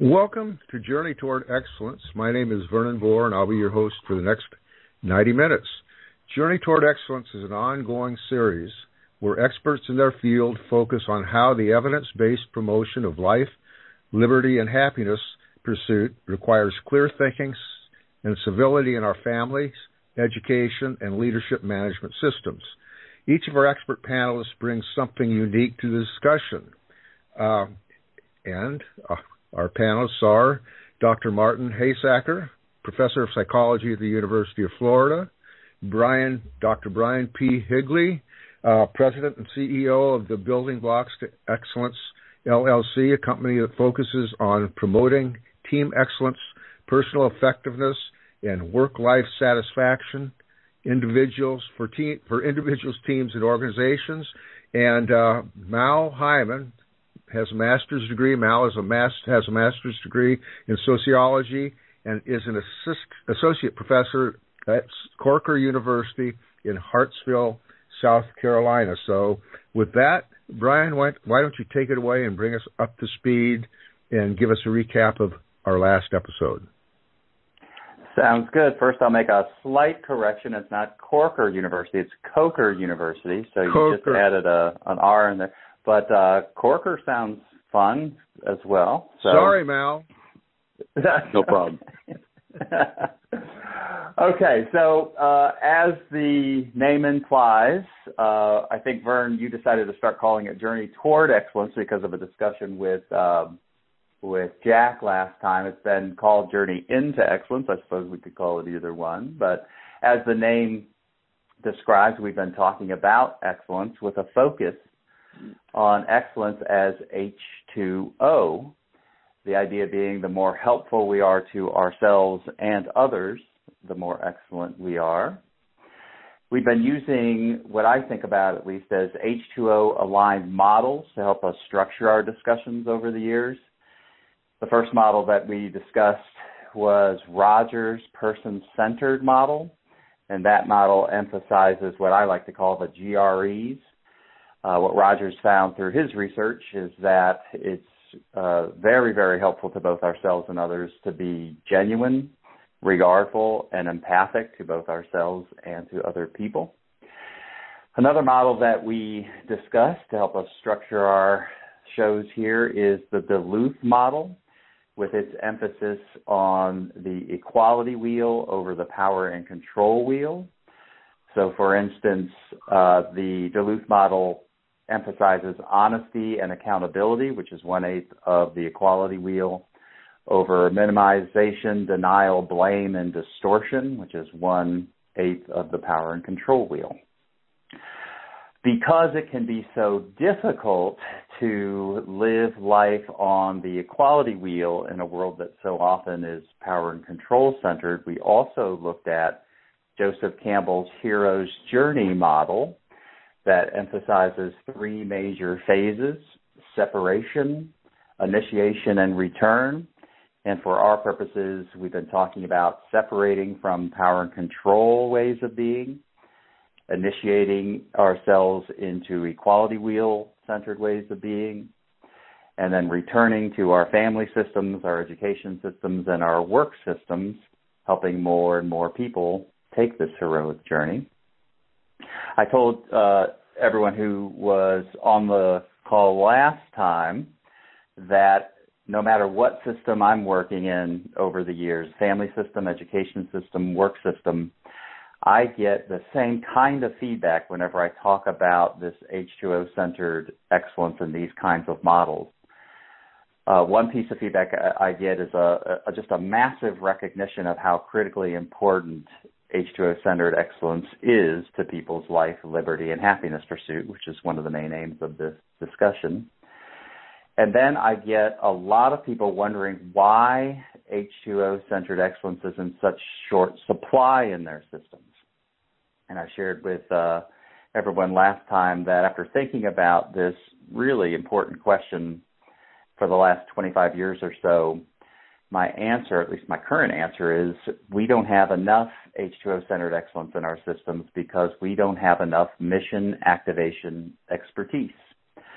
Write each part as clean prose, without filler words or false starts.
Welcome to Journey Toward Excellence. My name is Vernon Bohr, and I'll be your host for the next 90 minutes. Journey Toward Excellence is an ongoing series where experts in their field focus on how the evidence-based promotion of life, liberty, and happiness pursuit requires clear thinking and civility in our families, education, and leadership management systems. Each of our expert panelists brings something unique to the discussion. Our panelists are Dr. Martin Haysacker, Professor of Psychology at the University of Florida, Dr. Brian P. Higley, President and CEO of the Building Blocks to Excellence, LLC, a company that focuses on promoting team excellence, personal effectiveness, and work-life satisfaction for individuals, teams, and organizations. And Mal Hyman has a master's degree. Mal has a master's degree in sociology and is an associate professor at Corker University in Hartsville, South Carolina. So with that, Brian, why don't you take it away and bring us up to speed and give us a recap of our last episode? Sounds good. First, I'll make a slight correction. It's not Corker University. It's Coker University. So you just added an R in there. But Corker sounds fun as well. So. Sorry, Mal. No problem. Okay, so as the name implies, I think, Vern, you decided to start calling it Journey Toward Excellence because of a discussion with Jack last time. It's been called Journey Into Excellence. I suppose we could call it either one. But as the name describes, we've been talking about excellence with a focus on excellence as H2O, the idea being the more helpful we are to ourselves and others, the more excellent we are. We've been using what I think about at least as H2O aligned models to help us structure our discussions over the years. The first model that we discussed was Rogers' person-centered model, and that model emphasizes what I like to call the GREs. What Rogers found through his research is that it's very, very helpful to both ourselves and others to be genuine, regardful, and empathic to both ourselves and to other people. Another model that we discussed to help us structure our shows here is the Duluth model, with its emphasis on the equality wheel over the power and control wheel. So, for instance, the Duluth model emphasizes honesty and accountability, which is 1/8 of the equality wheel, over minimization, denial, blame, and distortion, which is 1/8 of the power and control wheel. Because it can be so difficult to live life on the equality wheel in a world that so often is power and control centered, we also looked at Joseph Campbell's Hero's Journey model that emphasizes 3 major phases: separation, initiation, and return. And for our purposes, we've been talking about separating from power and control ways of being, initiating ourselves into equality wheel-centered ways of being, and then returning to our family systems, our education systems, and our work systems, helping more and more people take this heroic journey. I told everyone who was on the call last time that no matter what system I'm working in over the years, family system, education system, work system, I get the same kind of feedback whenever I talk about this H2O-centered excellence in these kinds of models. One piece of feedback I get is just a massive recognition of how critically important H2O-centered excellence is to people's life, liberty, and happiness pursuit, which is one of the main aims of this discussion. And then I get a lot of people wondering why H2O-centered excellence is in such short supply in their systems. And I shared with everyone last time that after thinking about this really important question for the last 25 years or so, my answer, at least my current answer, is we don't have enough H2O-centered excellence in our systems because we don't have enough mission activation expertise.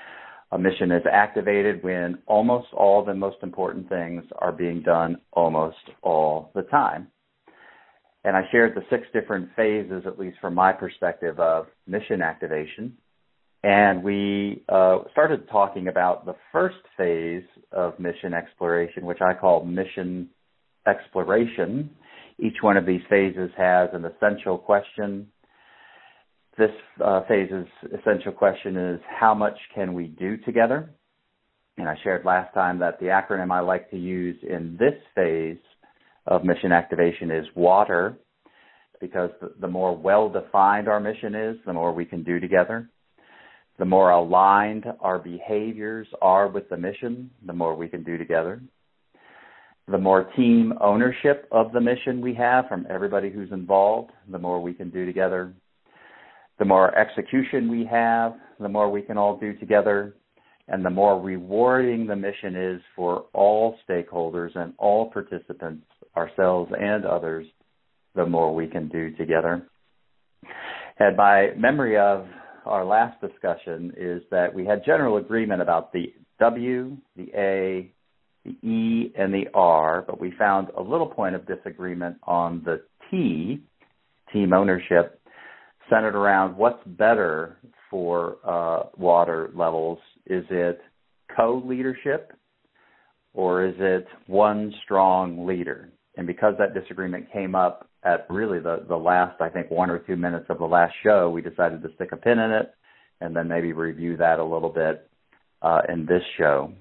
A mission is activated when almost all the most important things are being done almost all the time. And I shared the 6 different phases, at least from my perspective, of mission activation. And we started talking about the first phase of mission exploration, which I call mission exploration. Each one of these phases has an essential question. This phase's essential question is, how much can we do together? And I shared last time that the acronym I like to use in this phase of mission activation is WATER, because the more well-defined our mission is, the more we can do together. The more aligned our behaviors are with the mission, the more we can do together. The more team ownership of the mission we have from everybody who's involved, the more we can do together. The more execution we have, the more we can all do together. And the more rewarding the mission is for all stakeholders and all participants, ourselves and others, the more we can do together. And my memory of our last discussion is that we had general agreement about the W, the A, the E, and the R, but we found a little point of disagreement on the T, team ownership, centered around what's better for water levels. Is it co-leadership or is it one strong leader? And because that disagreement came up at really the last, I think, 1 or 2 minutes of the last show, we decided to stick a pin in it and then maybe review that a little bit in this show.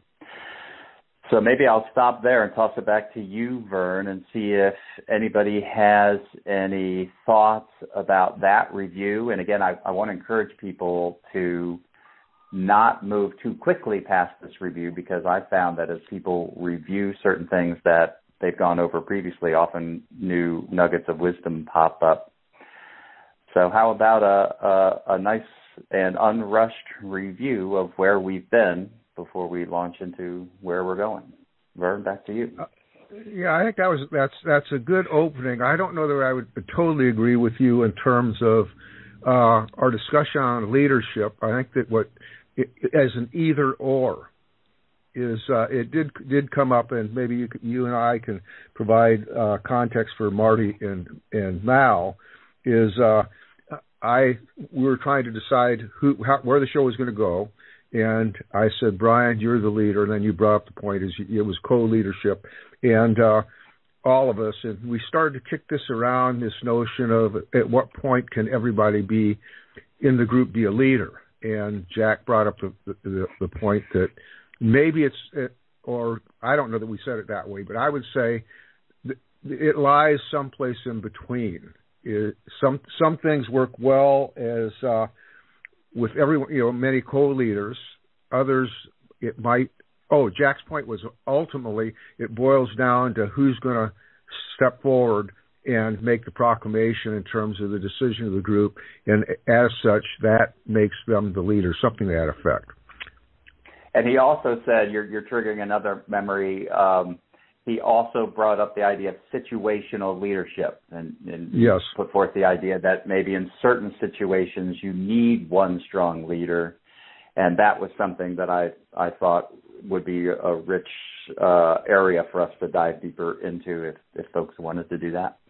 So maybe I'll stop there and toss it back to you, Vern, and see if anybody has any thoughts about that review. And again, I want to encourage people to not move too quickly past this review, because I found that as people review certain things that they've gone over previously, often new nuggets of wisdom pop up. So how about a nice and unrushed review of where we've been before we launch into where we're going? Vern, back to you. Yeah, I think that's a good opening. I don't know that I would totally agree with you in terms of our discussion on leadership. I think that as an either or is it did come up, and maybe you and I can provide context for Marty and Mal. We were trying to decide where the show was going to go. And I said, Brian, you're the leader. And then you brought up the point it was co-leadership. And all of us, and we started to kick this around, this notion of at what point can everybody be in the group be a leader? And Jack brought up the point that maybe or I don't know that we said it that way, but I would say it lies someplace in between. Some things work well as with everyone, many co-leaders. Others, it might. Jack's point was ultimately it boils down to who's going to step forward and make the proclamation in terms of the decision of the group, and as such, that makes them the leader, something to that effect. And he also said, you're triggering another memory. He also brought up the idea of situational leadership and yes, put forth the idea that maybe in certain situations you need one strong leader. And that was something that I thought would be a rich area for us to dive deeper into if folks wanted to do that.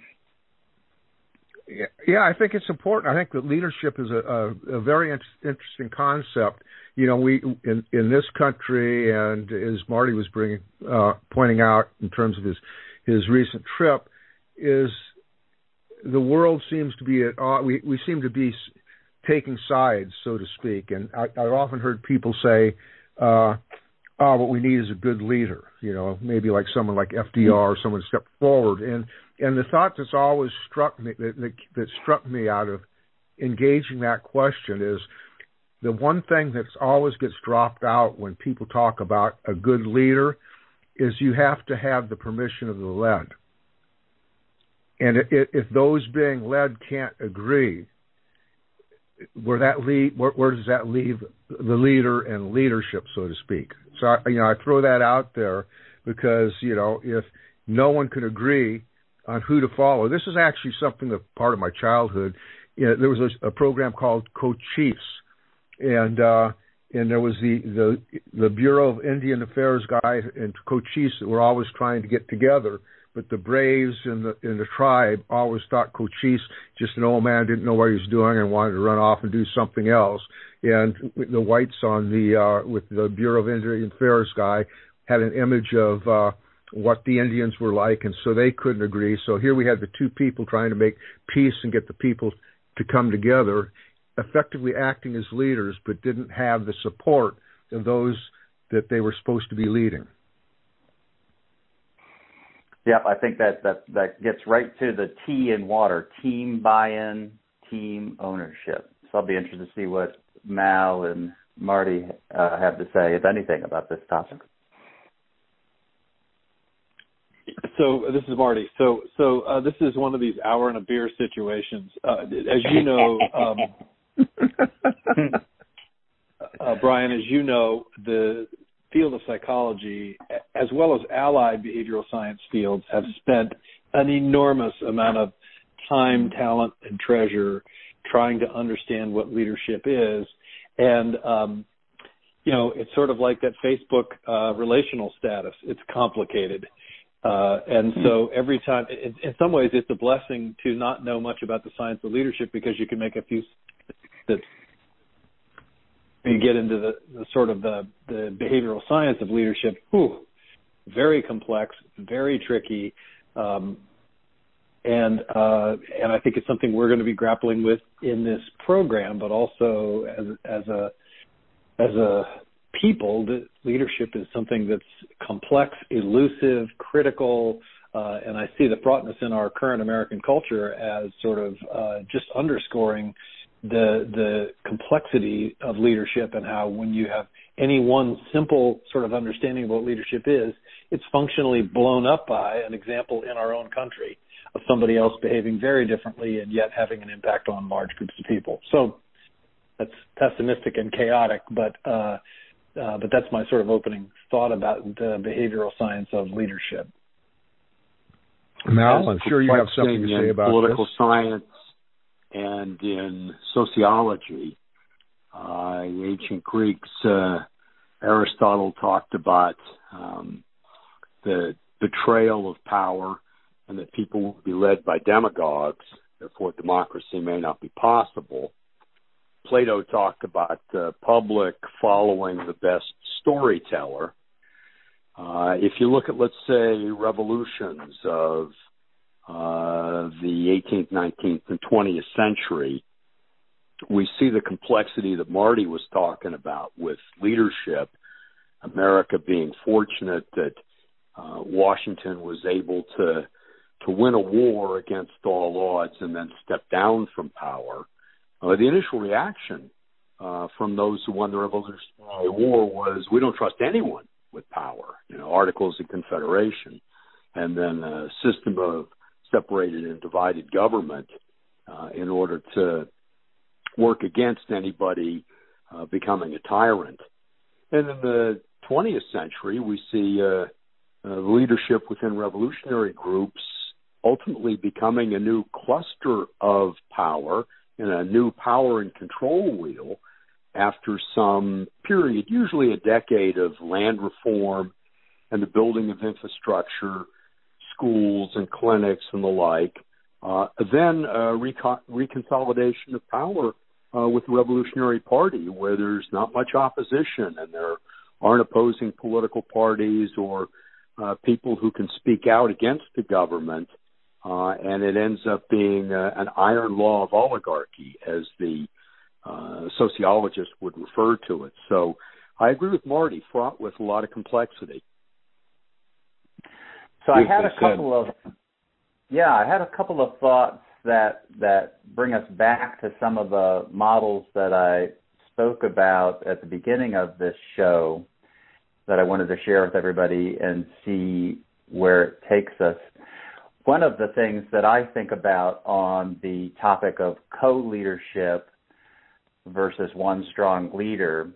Yeah, I think it's important. I think that leadership is a very interesting concept. We in this country, and as Marty was pointing out in terms of his recent trip, is the world seems to be we seem to be taking sides, so to speak. And I've often heard people say, what we need is a good leader, maybe like someone like FDR or someone to step forward. And the thought that's always struck me out of engaging that question is the one thing that's always gets dropped out when people talk about a good leader is you have to have the permission of the led. And if those being led can't agree, where does that leave the leader and leadership, so to speak? So I throw that out there because if no one can agree on who to follow, this is actually something that part of my childhood. There was a program called Co-Chiefs, and and there was the Bureau of Indian Affairs guy and Cochise that were always trying to get together. But the Braves in the tribe always thought Cochise, just an old man, didn't know what he was doing and wanted to run off and do something else. And the whites on with the Bureau of Indian Affairs guy had an image of what the Indians were like, and so they couldn't agree. So here we had the two people trying to make peace and get the people to come together, effectively acting as leaders, but didn't have the support of those that they were supposed to be leading. Yep, I think that gets right to the T in water: team buy-in, team ownership. So I'll be interested to see what Mal and Marty have to say, if anything, about this topic. So this is Marty. So this is one of these hour and a beer situations. As you know, Brian, as you know, the field of psychology, as well as allied behavioral science fields, have spent an enormous amount of time, talent, and treasure trying to understand what leadership is. And, it's sort of like that Facebook relational status. It's complicated. And so every time, in some ways, it's a blessing to not know much about the science of leadership, because you can make a few that you get into the sort of the behavioral science of leadership. Very complex, very tricky, and I think it's something we're going to be grappling with in this program, but also as a people, that leadership is something that's complex, elusive, critical, and I see the fraughtness in our current American culture as sort of just underscoring the complexity of leadership, and how when you have any one simple sort of understanding of what leadership is, it's functionally blown up by an example in our own country of somebody else behaving very differently and yet having an impact on large groups of people. So that's pessimistic and chaotic, but that's my sort of opening thought about the behavioral science of leadership. Mal, I'm sure you have something to say about political this. Science and in sociology. The ancient Greeks, Aristotle talked about the betrayal of power, and that people will be led by demagogues, therefore democracy may not be possible. Plato talked about the public following the best storyteller. If you look at, let's say, revolutions of the 18th, 19th, and 20th century, we see the complexity that Marty was talking about with leadership. America being fortunate that Washington was able to win a war against all odds and then step down from power. The initial reaction from those who won the Revolutionary War was, we don't trust anyone with power, Articles of Confederation, and then a system of separated and divided government in order to work against anybody becoming a tyrant. And in the 20th century, we see leadership within revolutionary groups ultimately becoming a new cluster of power and a new power and control wheel after some period, usually a decade, of land reform and the building of infrastructure, schools and clinics and the like, then reconsolidation of power with the Revolutionary Party, where there's not much opposition and there aren't opposing political parties or people who can speak out against the government, and it ends up being an iron law of oligarchy, as the sociologists would refer to it. So I agree with Marty, fraught with a lot of complexity. So I had a couple of thoughts that bring us back to some of the models that I spoke about at the beginning of this show that I wanted to share with everybody and see where it takes us. One of the things that I think about on the topic of co-leadership versus one strong leader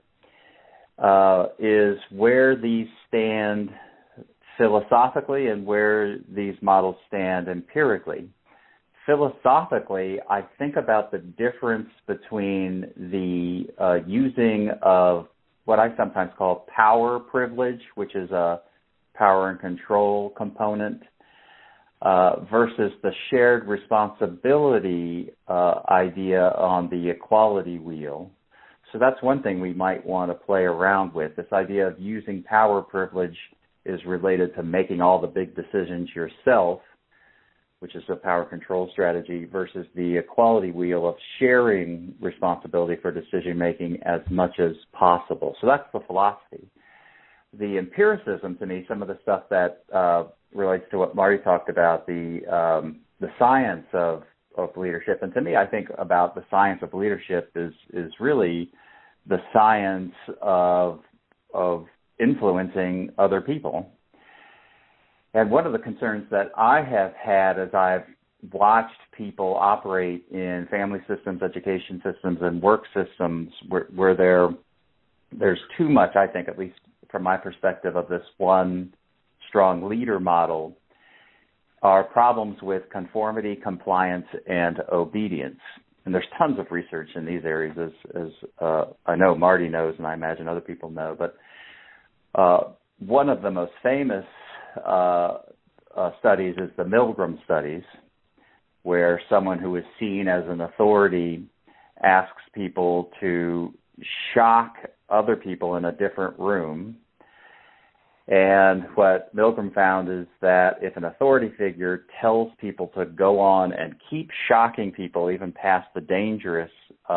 is where these stand philosophically and where these models stand empirically. Philosophically, I think about the difference between the using of what I sometimes call power privilege, which is a power and control component, versus the shared responsibility idea on the equality wheel. So that's one thing we might want to play around with. This idea of using power privilege is related to making all the big decisions yourself, which is a power control strategy, versus the equality wheel of sharing responsibility for decision making as much as possible. So that's the philosophy. The empiricism, to me, some of the stuff that relates to what Marty talked about, the science of leadership. And to me, I think about the science of leadership is really the science of influencing other people. And one of the concerns that I have had as I've watched people operate in family systems, education systems, and work systems where there's too much, I think, at least from my perspective, of this one strong leader model, are problems with conformity, compliance, and obedience. And there's tons of research in these areas, as I know Marty knows, and I imagine other people know. But one of the most famous studies is the Milgram studies, where someone who is seen as an authority asks people to shock other people in a different room. And what Milgram found is that if an authority figure tells people to go on and keep shocking people even past the dangerous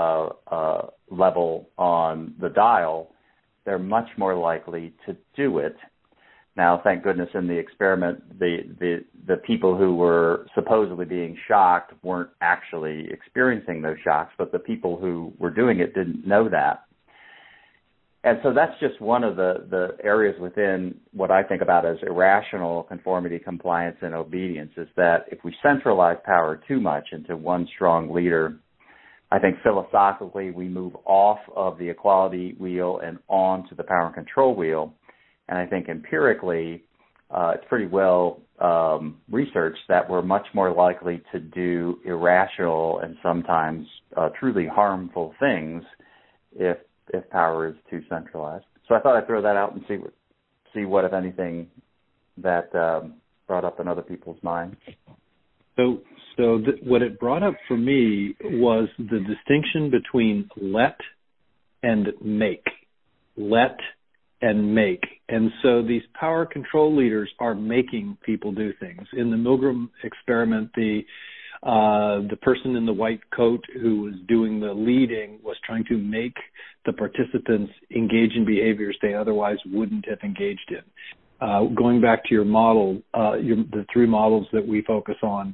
level on the dial, they're much more likely to do it. Now, thank goodness in the experiment, the people who were supposedly being shocked weren't actually experiencing those shocks, but the people who were doing it didn't know that. And so that's just one of the areas within what I think about as irrational conformity, compliance, and obedience, is that if we centralize power too much into one strong leader, I think philosophically we move off of the equality wheel and on to the power and control wheel. And I think empirically, it's pretty well researched that we're much more likely to do irrational and sometimes truly harmful things if power is too centralized. So I thought I'd throw that out and see what, if anything, that brought up in other people's minds. So what it brought up for me was the distinction between let and make. Let and make. And so these power control leaders are making people do things. In the Milgram experiment, the person in the white coat who was doing the leading was trying to make the participants engage in behaviors they otherwise wouldn't have engaged in. Going back to your model, the three models that we focus on,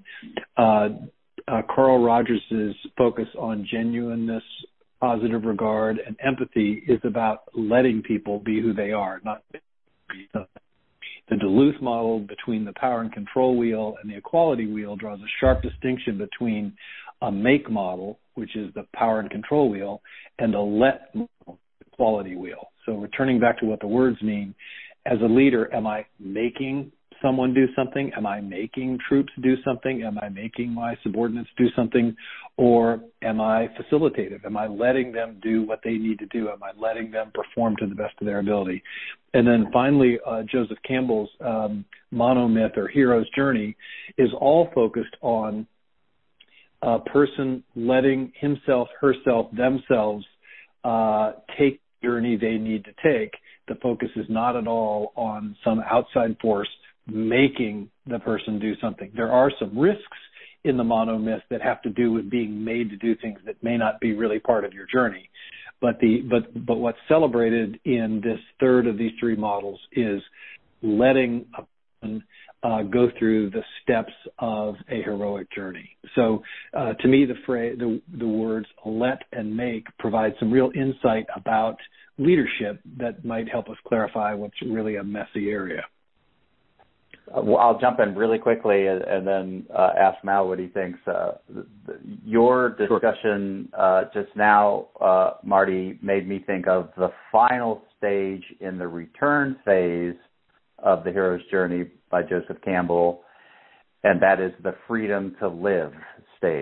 Carl Rogers' focus on genuineness, positive regard, and empathy is about letting people be who they are, not be something. The Duluth model between the power and control wheel and the equality wheel draws a sharp distinction between a make model, which is the power and control wheel, and a let model, the equality wheel. So returning back to what the words mean, as a leader, am I making someone do something? Am I making troops do something? Am I making my subordinates do something? Or am I facilitative? Am I letting them do what they need to do? Am I letting them perform to the best of their ability? And then finally, Joseph Campbell's monomyth or hero's journey is all focused on a person letting himself, herself, themselves take the journey they need to take. The focus is not at all on some outside force making the person do something. There are some risks in the monomyth that have to do with being made to do things that may not be really part of your journey. But what's celebrated in this third of these three models is letting a person go through the steps of a heroic journey. So to me, the words let and make provide some real insight about leadership that might help us clarify what's really a messy area. I'll jump in really quickly and then ask Mal what he thinks. Your discussion just now, Marty, made me think of the final stage in the return phase of the hero's journey by Joseph Campbell, and that is the freedom to live stage.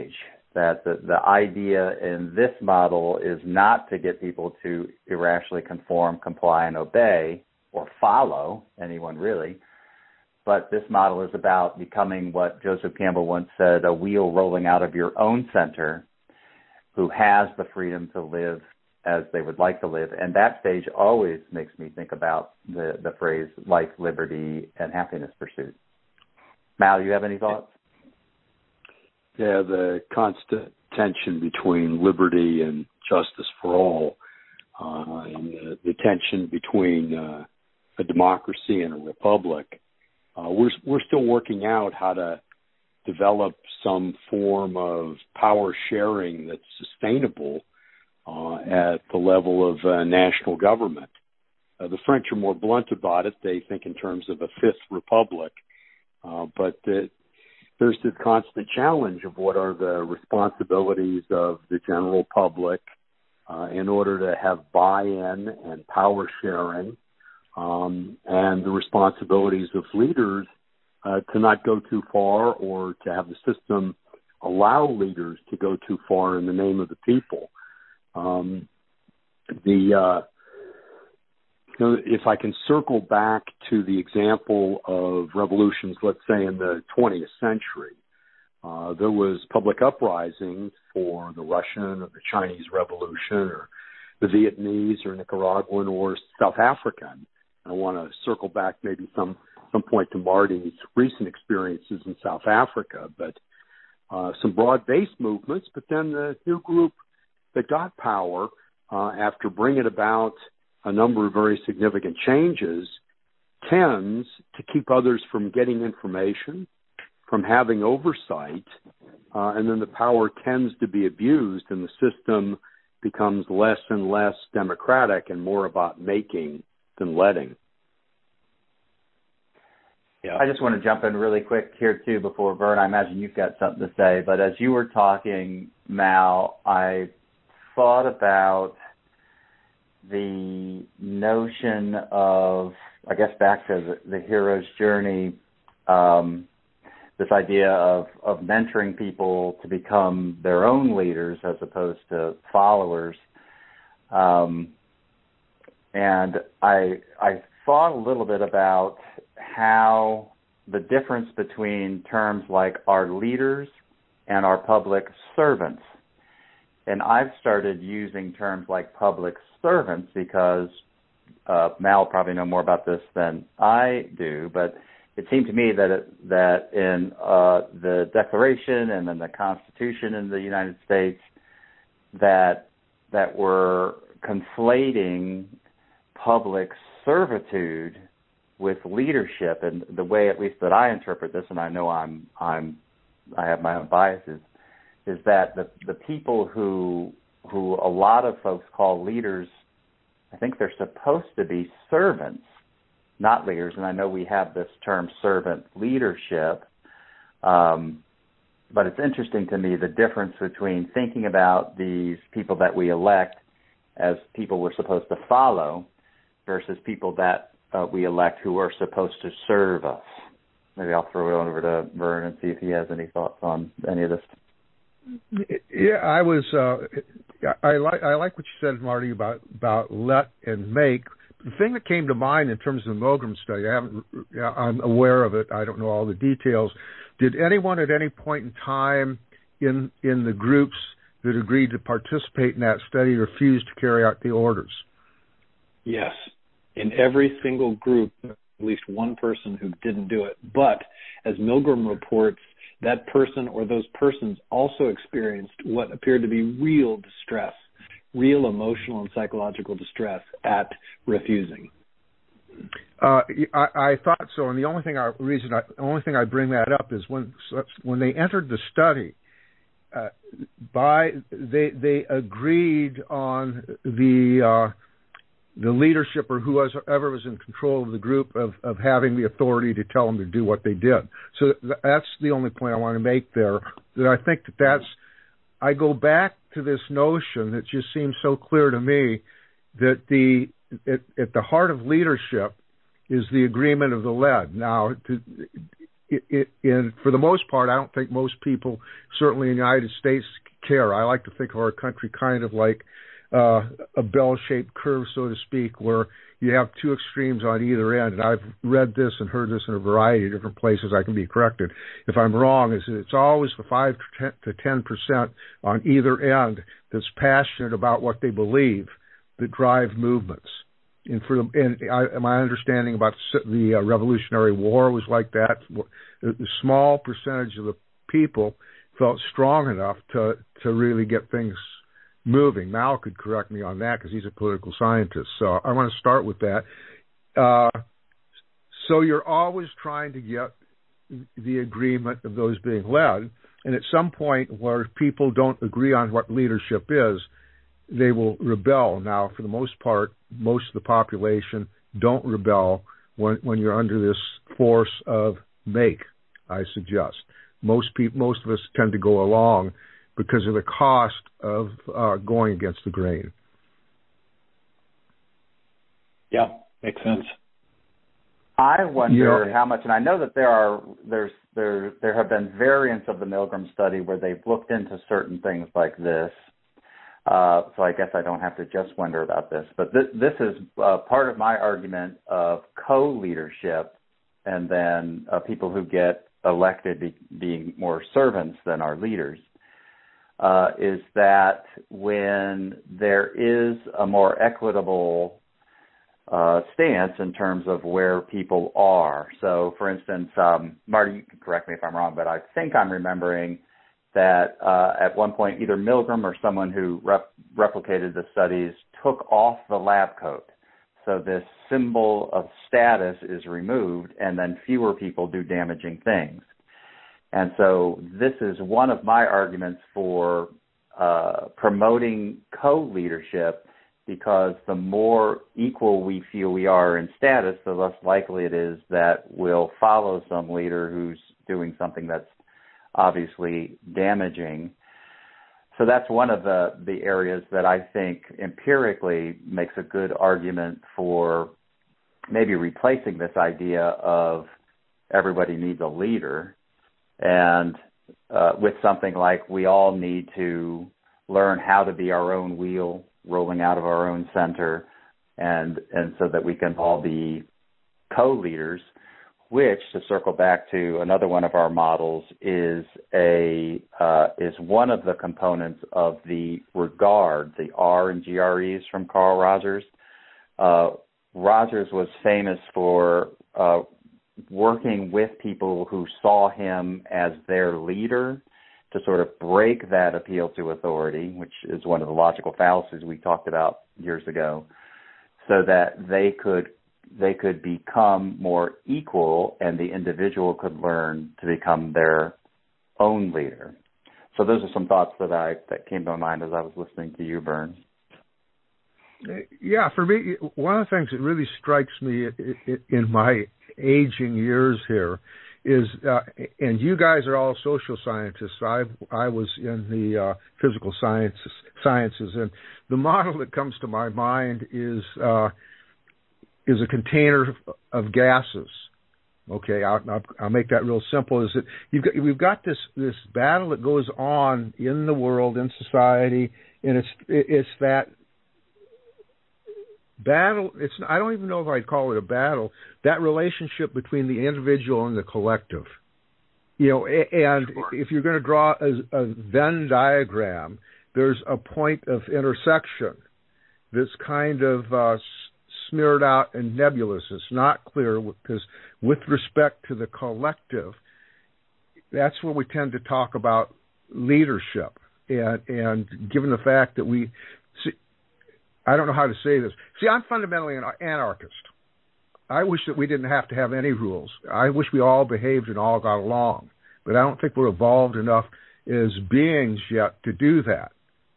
that the idea in this model is not to get people to irrationally conform, comply, and obey, or follow anyone really, but this model is about becoming what Joseph Campbell once said, a wheel rolling out of your own center, who has the freedom to live as they would like to live. And that stage always makes me think about the phrase life, liberty, and happiness pursuit. Mal, you have any thoughts? Yeah, the constant tension between liberty and justice for all, and the tension between a democracy and a republic. We're still working out how to develop some form of power sharing that's sustainable at the level of national government. The French are more blunt about it. They think in terms of a fifth republic, but there's this constant challenge of what are the responsibilities of the general public in order to have buy-in and power sharing, and the responsibilities of leaders to not go too far or to have the system allow leaders to go too far in the name of the people. If I can circle back to the example of revolutions, let's say in the 20th century, there was public uprisings for the Russian or the Chinese Revolution or the Vietnamese or Nicaraguan or South African. I want to circle back maybe some point to Marty's recent experiences in South Africa, but some broad-based movements. But then the new group that got power after bringing about a number of very significant changes tends to keep others from getting information, from having oversight, and then the power tends to be abused and the system becomes less and less democratic and more about making than letting. Yeah. I just want to jump in really quick here too before Vern, I imagine you've got something to say, but as you were talking, Mal, I thought about the notion of, I guess back to the hero's journey, this idea of mentoring people to become their own leaders as opposed to followers. And I thought a little bit about how the difference between terms like our leaders and our public servants. And I've started using terms like public servants because Mal will probably know more about this than I do, but it seemed to me that in the Declaration and then the Constitution in the United States that we're conflating public servitude with leadership, and the way at least that I interpret this, and I know I have my own biases, is that the people who a lot of folks call leaders, I think they're supposed to be servants, not leaders. And I know we have this term servant leadership, but it's interesting to me the difference between thinking about these people that we elect as people we're supposed to follow versus people that we elect who are supposed to serve us. Maybe I'll throw it over to Vern and see if he has any thoughts on any of this. Yeah, I like what you said, Marty, about let and make. The thing that came to mind in terms of the Milgram study, I'm aware of it. I don't know all the details. Did anyone at any point in time in the groups that agreed to participate in that study refuse to carry out the orders? Yes. In every single group, at least one person who didn't do it. But as Milgram reports, that person or those persons also experienced what appeared to be real distress, real emotional and psychological distress at refusing. I thought so, and the only thing I bring that up is when they entered the study, they agreed on the leadership or whoever was in control of the group of having the authority to tell them to do what they did. So that's the only point I want to make there. That I think I go back to this notion that just seems so clear to me that at the heart of leadership is the agreement of the led. Now, for the most part, I don't think most people, certainly in the United States, care. I like to think of our country kind of like a bell-shaped curve, so to speak, where you have two extremes on either end. And I've read this and heard this in a variety of different places. I can be corrected if I'm wrong. Is it's always the 5 to 10% on either end that's passionate about what they believe that drive movements. My understanding about the Revolutionary War was like that. A small percentage of the people felt strong enough to really get things moving. Mal could correct me on that because he's a political scientist. So I want to start with that. So you're always trying to get the agreement of those being led. And at some point where people don't agree on what leadership is, they will rebel. Now, for the most part, most of the population don't rebel when you're under this force of make, I suggest. Most of us tend to go along because of the cost of going against the grain. Yeah, makes sense. I wonder how much, and I know that there have been variants of the Milgram study where they've looked into certain things like this. So I guess I don't have to just wonder about this. But this is part of my argument of co-leadership, and then people who get elected being more servants than our leaders. Is that when there is a more equitable stance in terms of where people are. So, for instance, Marty, you can correct me if I'm wrong, but I think I'm remembering that at one point either Milgram or someone who replicated the studies took off the lab coat. So this symbol of status is removed, and then fewer people do damaging things. And so this is one of my arguments for promoting co-leadership, because the more equal we feel we are in status, the less likely it is that we'll follow some leader who's doing something that's obviously damaging. So that's one of the areas that I think empirically makes a good argument for maybe replacing this idea of everybody needs a leader, and with something like we all need to learn how to be our own wheel, rolling out of our own center, and so that we can all be co-leaders, which, to circle back to another one of our models, is one of the components of the regard, the R and GREs from Carl Rogers. Rogers was famous for working with people who saw him as their leader to sort of break that appeal to authority, which is one of the logical fallacies we talked about years ago, so that they could become more equal and the individual could learn to become their own leader. So those are some thoughts that came to my mind as I was listening to you, Bern. Yeah, for me, one of the things that really strikes me in my aging years here is, and you guys are all social scientists. I was in the physical sciences, and the model that comes to my mind is a container of gases. Okay, I'll make that real simple. Is that we've got this battle that goes on in the world, in society, and it's that battle. I don't even know if I'd call it a battle. That relationship between the individual and the collective. And if you're going to draw a Venn diagram, there's a point of intersection that's kind of smeared out and nebulous. It's not clear, because with respect to the collective, that's where we tend to talk about leadership. And given the fact that we see, I don't know how to say this. See, I'm fundamentally an anarchist. I wish that we didn't have to have any rules. I wish we all behaved and all got along. But I don't think we're evolved enough as beings yet to do that.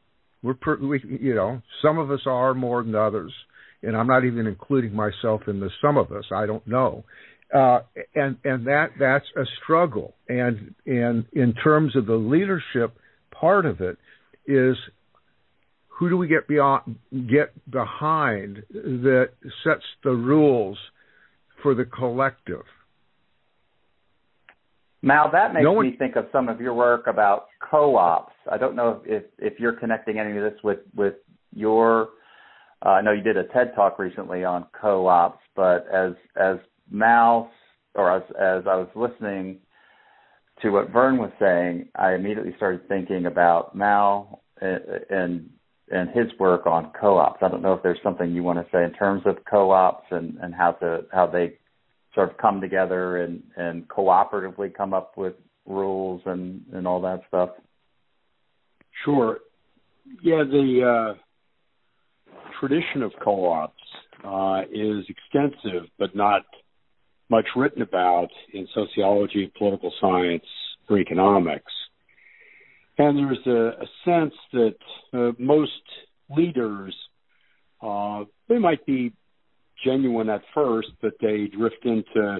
Some of us are more than others, and I'm not even including myself in the some of us. I don't know. And that's a struggle. And in terms of the leadership part of it is, who do we get behind that sets the rules for the collective? Mal, that makes me think of some of your work about co-ops. I don't know if you're connecting any of this with your. I know you did a TED Talk recently on co-ops, but as Mal, or as I was listening to what Vern was saying, I immediately started thinking about Mal and his work on co-ops. I don't know if there's something you want to say in terms of co-ops and how they sort of come together and cooperatively come up with rules and all that stuff. Sure. Yeah, the tradition of co-ops is extensive, but not much written about in sociology, political science, or economics. And there's a sense that most leaders, they might be genuine at first, but they drift into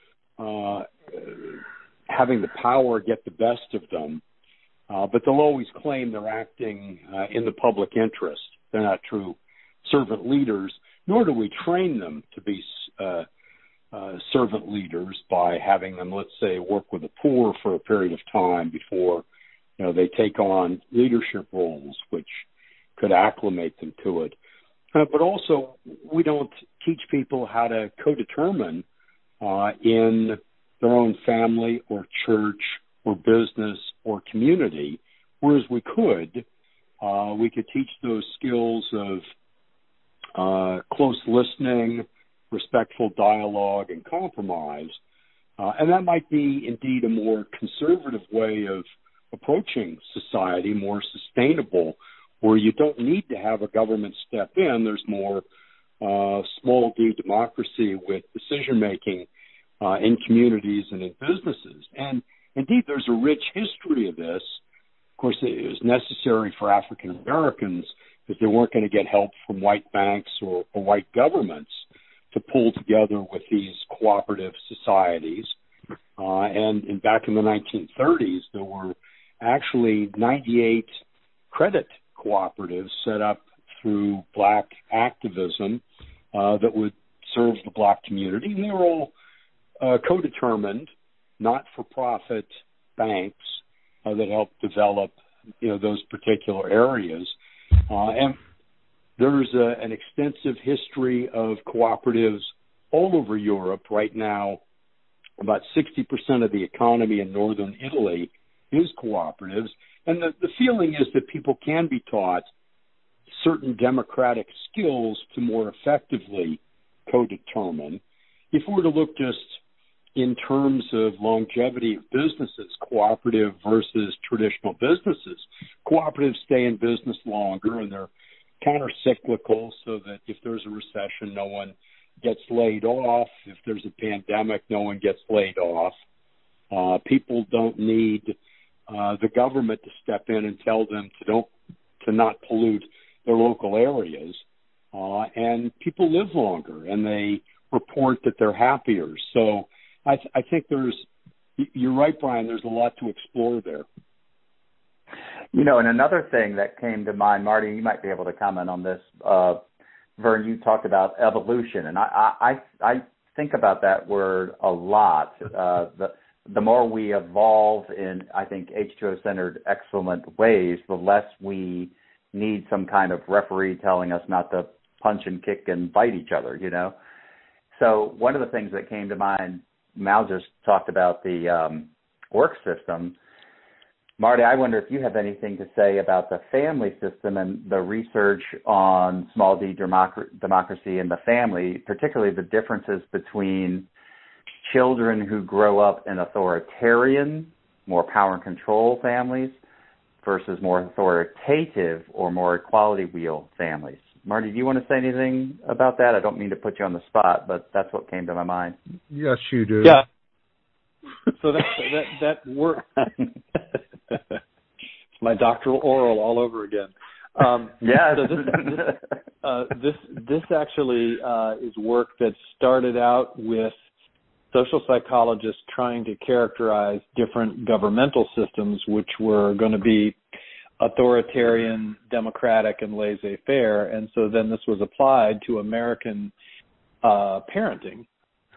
having the power get the best of them. But they'll always claim they're acting in the public interest. They're not true servant leaders, nor do we train them to be servant leaders by having them, let's say, work with the poor for a period of time before they take on leadership roles, which could acclimate them to it. But also, we don't teach people how to co-determine in their own family or church or business or community, whereas we could teach those skills of close listening, respectful dialogue, and compromise. And that might be indeed a more conservative way of approaching society, more sustainable, where you don't need to have a government step in. There's more small d democracy with decision-making in communities and in businesses. And indeed, there's a rich history of this. Of course, it was necessary for African Americans because they weren't going to get help from white banks or white governments to pull together with these cooperative societies. And back in the 1930s, there were actually 98 credit cooperatives set up through black activism that would serve the black community. And they were all co-determined, not-for-profit banks that helped develop those particular areas. And there's an extensive history of cooperatives all over Europe. Right now, about 60% of the economy in northern Italy is cooperatives. And the feeling is that people can be taught certain democratic skills to more effectively co-determine. If we were to look just in terms of longevity of businesses, cooperative versus traditional businesses, cooperatives stay in business longer and they're counter-cyclical so that if there's a recession, no one gets laid off. If there's a pandemic, no one gets laid off. People don't need the government to step in and tell them to not pollute their local areas. And people live longer and they report that they're happier. So I think you're right, Brian, there's a lot to explore there. And another thing that came to mind, Marty, you might be able to comment on this. Vern, you talked about evolution, and I think about that word a lot. The more we evolve in, I think, H2O-centered, excellent ways, the less we need some kind of referee telling us not to punch and kick and bite each other, So one of the things that came to mind, Mal just talked about the work system. Marty, I wonder if you have anything to say about the family system and the research on small d democracy in the family, particularly the differences between children who grow up in authoritarian, more power and control families versus more authoritative or more equality wheel families. Marty, do you want to say anything about that? I don't mean to put you on the spot, but that's what came to my mind. Yes, you do. Yeah. So that work. It's my doctoral oral all over again. Yeah. So this actually is work that started out with social psychologists trying to characterize different governmental systems, which were going to be authoritarian, democratic, and laissez-faire. And so then this was applied to American parenting.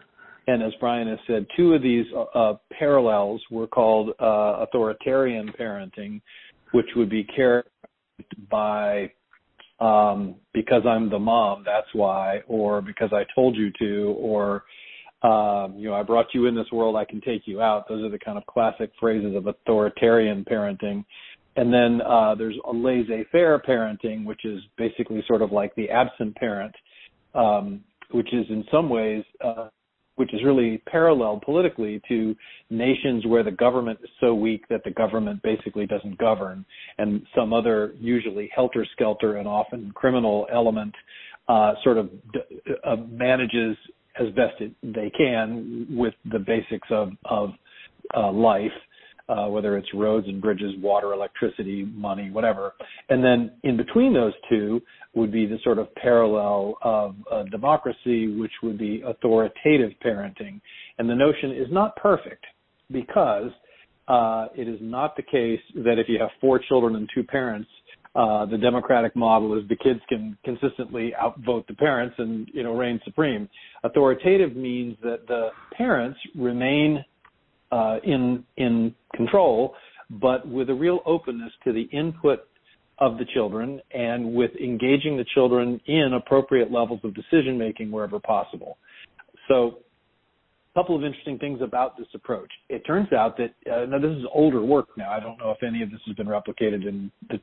And as Brian has said, two of these parallels were called authoritarian parenting, which would be characterized by because I'm the mom, that's why, or because I told you to, or I brought you in this world, I can take you out. Those are the kind of classic phrases of authoritarian parenting. And then there's a laissez-faire parenting, which is basically sort of like the absent parent, which is in some ways, which is really parallel politically to nations where the government is so weak that the government basically doesn't govern, and some other usually helter-skelter and often criminal element sort of manages as best they can with the basics of life, whether it's roads and bridges, water, electricity, money, whatever. And then in between those two would be the sort of parallel of democracy, which would be authoritative parenting. And the notion is not perfect because it is not the case that if you have 4 children and 2 parents, the democratic model is the kids can consistently outvote the parents and, reign supreme. Authoritative means that the parents remain in control, but with a real openness to the input of the children and with engaging the children in appropriate levels of decision-making wherever possible. So a couple of interesting things about this approach. It turns out that, now this is older work now, I don't know if any of this has been replicated in the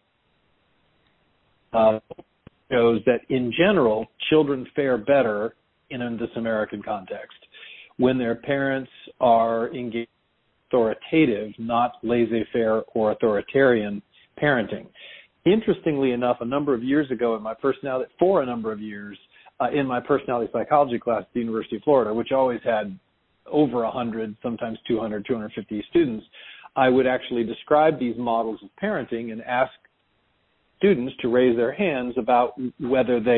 shows that in general, children fare better in this American context when their parents are engaged authoritative, not laissez-faire or authoritarian parenting. Interestingly enough, a number of years ago in my personality psychology class at the University of Florida, which always had over 100, sometimes 200, 250 students, I would actually describe these models of parenting and ask students to raise their hands about whether they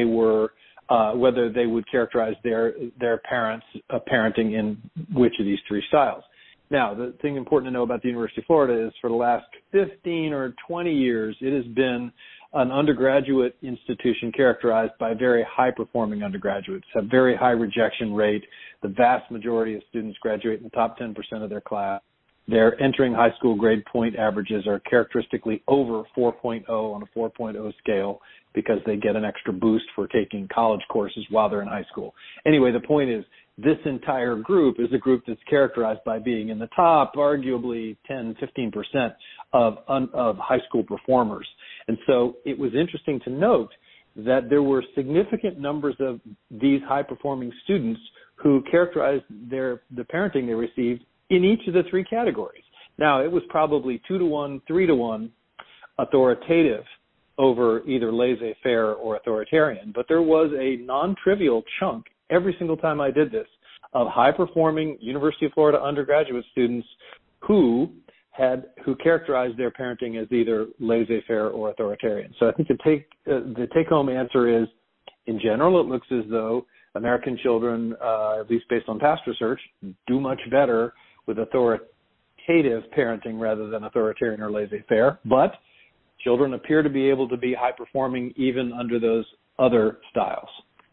would characterize their parents' parenting in which of these 3 styles. Now, the thing important to know about the University of Florida is for the last 15 or 20 years, it has been an undergraduate institution characterized by very high-performing undergraduates, have very high rejection rate. The vast majority of students graduate in the top 10% of their class. Their entering high school grade point averages are characteristically over 4.0 on a 4.0 scale because they get an extra boost for taking college courses while they're in high school. Anyway, the point is, this entire group is a group that's characterized by being in the top, arguably 10, 15% of high school performers. And so it was interesting to note that there were significant numbers of these high-performing students who characterized the parenting they received in each of the 3 categories. Now, it was probably 2-to-1, 3-to-1 authoritative over either laissez-faire or authoritarian, but there was a non-trivial chunk every single time I did this of high-performing University of Florida undergraduate students who characterized their parenting as either laissez-faire or authoritarian. So I think the take-home answer is, in general, it looks as though American children, at least based on past research, do much better with authoritative parenting rather than authoritarian or laissez-faire, but children appear to be able to be high-performing even under those other styles.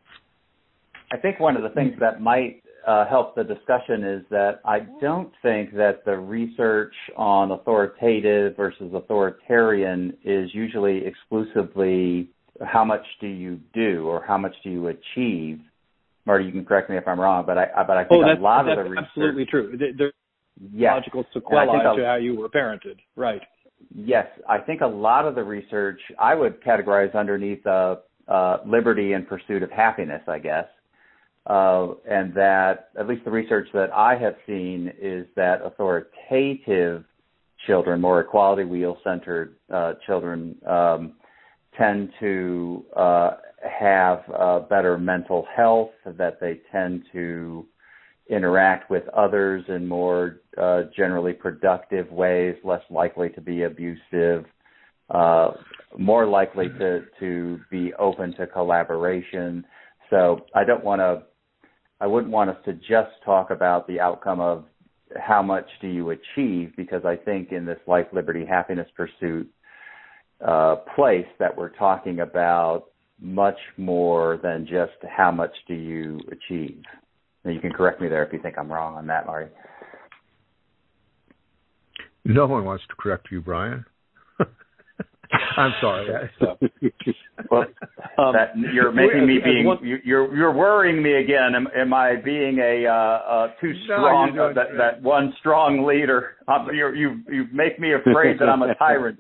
I think one of the things that might help the discussion is that I don't think that the research on authoritative versus authoritarian is usually exclusively how much do you do or how much do you achieve. Marty, you can correct me if I'm wrong, but I think a lot of the research... absolutely true. There's yes. logical sequelae to how you were parented, right? Yes, I think a lot of the research I would categorize underneath liberty and pursuit of happiness, I guess. And that, at least the research that I have seen, is that authoritative children, more equality wheel-centered children, tend to have better mental health, that they tend to interact with others in more generally productive ways, less likely to be abusive, more likely to be open to collaboration. So I wouldn't want us to just talk about the outcome of how much do you achieve, because I think in this life, liberty, happiness pursuit place that we're talking about much more than just how much do you achieve. Now, you can correct me there if you think I'm wrong on that, Marty. No one wants to correct you, Brian. I'm sorry. Well, you're making me you're worrying me again. Am I being a too strong? That one strong leader. You make me afraid that I'm a tyrant.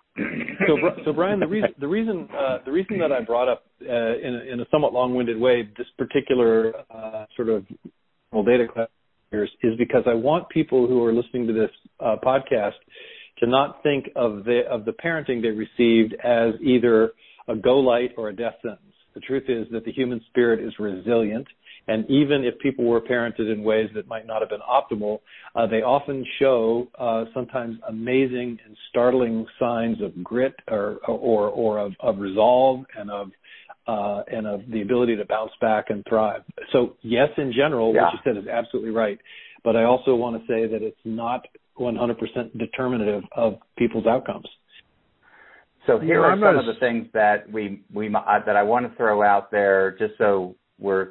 So Brian, the reason that I brought up in a somewhat long-winded way this particular sort of data class is because I want people who are listening to this podcast to not think of the parenting they received as either a go light or a death sentence. The truth is that the human spirit is resilient, and even if people were parented in ways that might not have been optimal, they often show sometimes amazing and startling signs of grit or of resolve and of the ability to bounce back and thrive. So yes, in general, what you said is absolutely right, but I also want to say that it's not 100% determinative of people's outcomes. So here are some of the things that that I want to throw out there, just so we're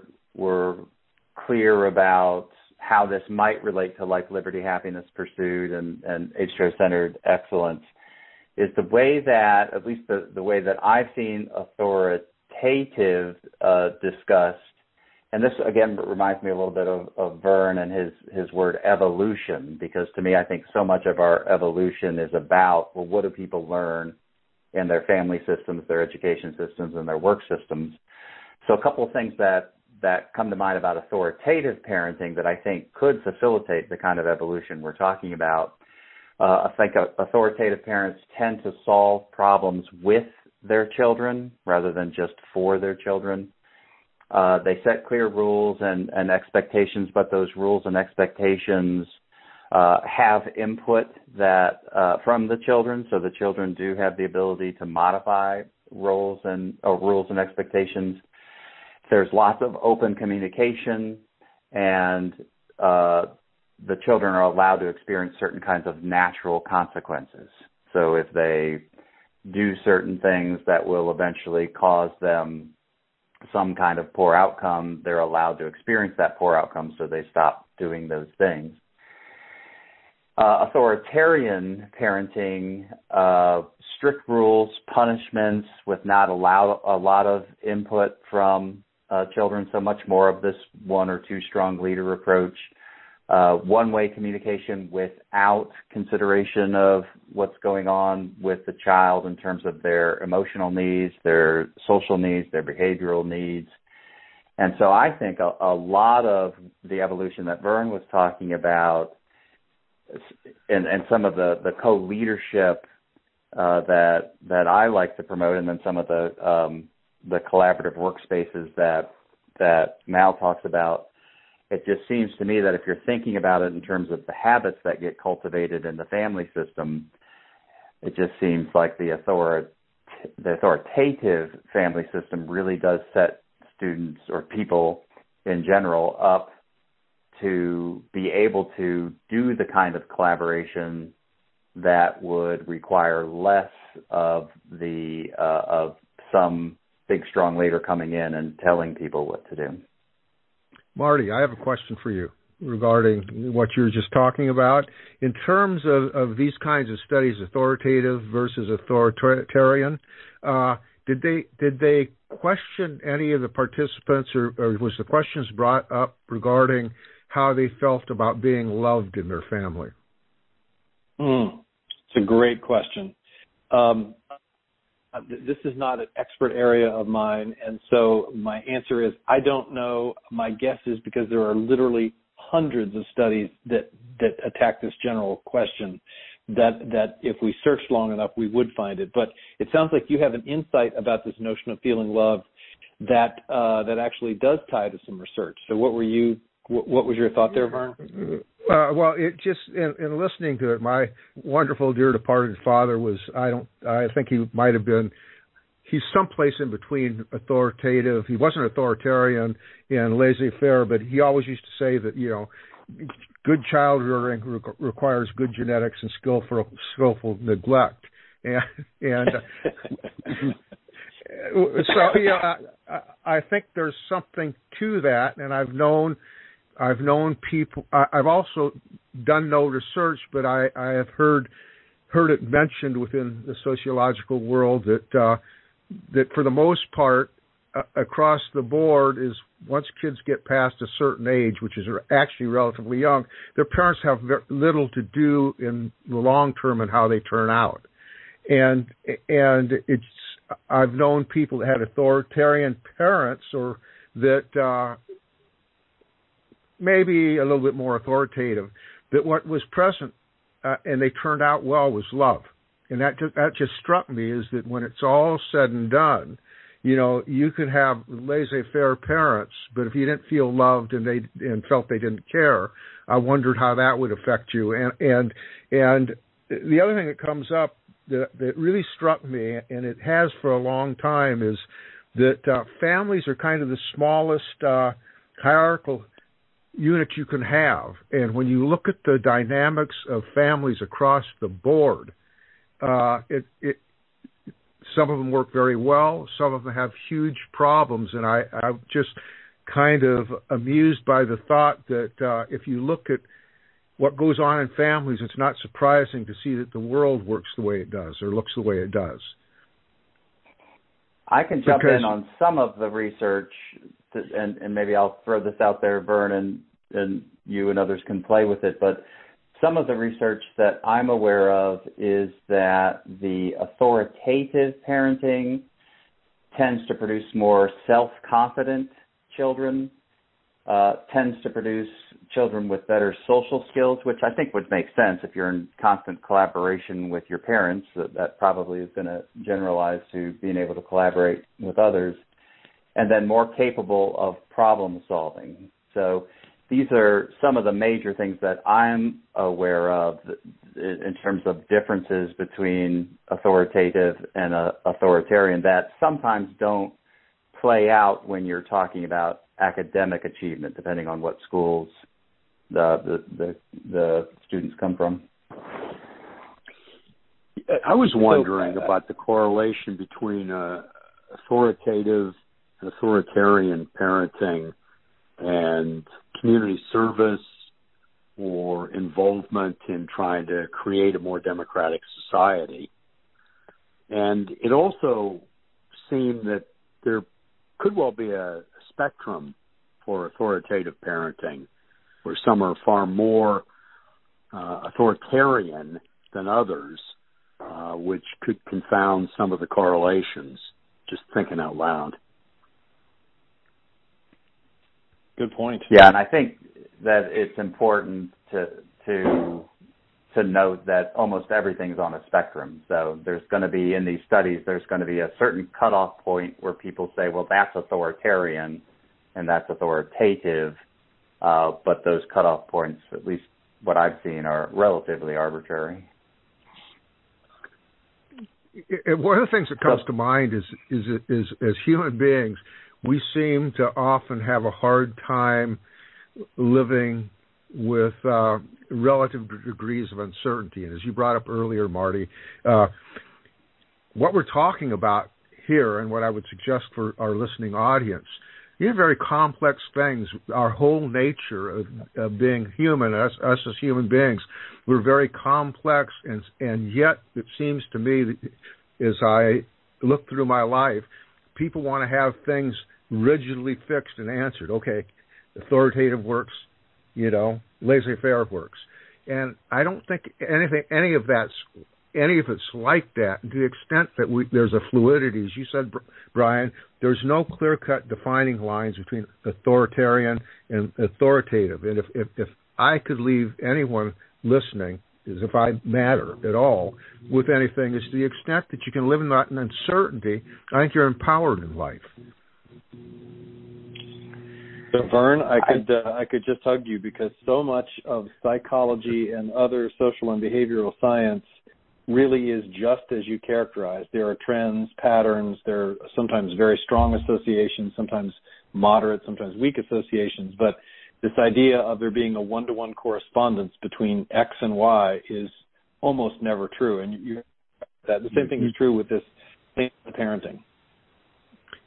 clear about how this might relate to life, liberty, happiness pursuit, and age-centered excellence. Is the way that, at least the way that I've seen authoritative discussed, and this again reminds me a little bit of Verne and his word evolution, because to me I think so much of our evolution is about, well, what do people learn in their family systems, their education systems, and their work systems. So a couple of things that come to mind about authoritative parenting that I think could facilitate the kind of evolution we're talking about. I think authoritative parents tend to solve problems with their children rather than just for their children. They set clear rules and expectations, but those rules and expectations have input that from the children, so the children do have the ability to modify rules and expectations. There's lots of open communication, and the children are allowed to experience certain kinds of natural consequences. So if they do certain things that will eventually cause them some kind of poor outcome, they're allowed to experience that poor outcome, so they stop doing those things. Authoritarian parenting, strict rules, punishments with not a lot of input from children, so much more of this one or two strong leader approach. One-way communication without consideration of what's going on with the child in terms of their emotional needs, their social needs, their behavioral needs. And so I think a lot of the evolution that Verne was talking about and some of the co-leadership that I like to promote, and then some of the collaborative workspaces that Mal talks about, it just seems to me that if you're thinking about it in terms of the habits that get cultivated in the family system, it just seems like the authoritative family system really does set students or people in general up to be able to do the kind of collaboration that would require less of of some big strong leader coming in and telling people what to do. Marty, I have a question for you regarding what you were just talking about. In terms of these kinds of studies, authoritative versus authoritarian, did they question any of the participants, or was the questions brought up regarding how they felt about being loved in their family? It's a great question. This is not an expert area of mine, and so my answer is I don't know. My guess is because there are literally hundreds of studies that attack this general question, that if we searched long enough, we would find it. But it sounds like you have an insight about this notion of feeling loved that actually does tie to some research. So what was your thought there, Verne? Well, it just in listening to it, my wonderful dear departed father was I think he might have been. He's someplace in between authoritative. He wasn't authoritarian and laissez-faire, but he always used to say that good child rearing requires good genetics and skillful neglect, and so I think there's something to that, and I've known I've known people. I've also done no research, but I have heard it mentioned within the sociological world that for the most part, across the board, is once kids get past a certain age, which is actually relatively young, their parents have very little to do in the long term in how they turn out. And I've known people that had authoritarian parents, or that maybe a little bit more authoritative, that what was present and they turned out well was love. And that just struck me, is that when it's all said and done, you could have laissez-faire parents, but if you didn't feel loved and felt they didn't care, I wondered how that would affect you. And the other thing that comes up that really struck me, and it has for a long time, is that families are kind of the smallest hierarchical unit you can have. And when you look at the dynamics of families across the board, some of them work very well, some of them have huge problems, and I'm just kind of amused by the thought that if you look at what goes on in families, it's not surprising to see that the world works the way it does, or looks the way it does. I can jump in on some of the research, and maybe I'll throw this out there, Vern, and you and others can play with it, but some of the research that I'm aware of is that the authoritative parenting tends to produce more self-confident children, tends to produce children with better social skills, which I think would make sense if you're in constant collaboration with your parents. That probably is going to generalize to being able to collaborate with others, and then more capable of problem solving. So these are some of the major things that I'm aware of in terms of differences between authoritative and authoritarian that sometimes don't play out when you're talking about academic achievement, depending on what schools the students come from. I was wondering about the correlation between authoritative and authoritarian parenting and community service or involvement in trying to create a more democratic society. And it also seemed that there could well be a spectrum for authoritative parenting, where some are far more authoritarian than others, which could confound some of the correlations, just thinking out loud. Good point. Yeah, and I think that it's important to note that almost everything's on a spectrum. So there's going to be, in these studies, there's going to be a certain cutoff point where people say, well, that's authoritarian and that's authoritative, but those cutoff points, at least what I've seen, are relatively arbitrary. One of the things that comes to mind is as human beings, we seem to often have a hard time living with relative degrees of uncertainty. And as you brought up earlier, Marty, what we're talking about here, and what I would suggest for our listening audience, these are very complex things. Our whole nature of being human, us as human beings, we're very complex, and yet it seems to me that as I look through my life, people want to have things rigidly fixed and answered. Okay, authoritative works, laissez-faire works. And I don't think any of it's like that. And to the extent that there's a fluidity, as you said, Brian, there's no clear-cut defining lines between authoritarian and authoritative. And if I could leave anyone listening, as if I matter at all with anything, is to the extent that you can live in that uncertainty, I think you're empowered in life. So Vern, I could just hug you, because so much of psychology and other social and behavioral science really is just as you characterized. There are trends, patterns, there are sometimes very strong associations, sometimes moderate, sometimes weak associations, but this idea of there being a one-to-one correspondence between X and Y is almost never true. And the same thing is true with this thing of parenting.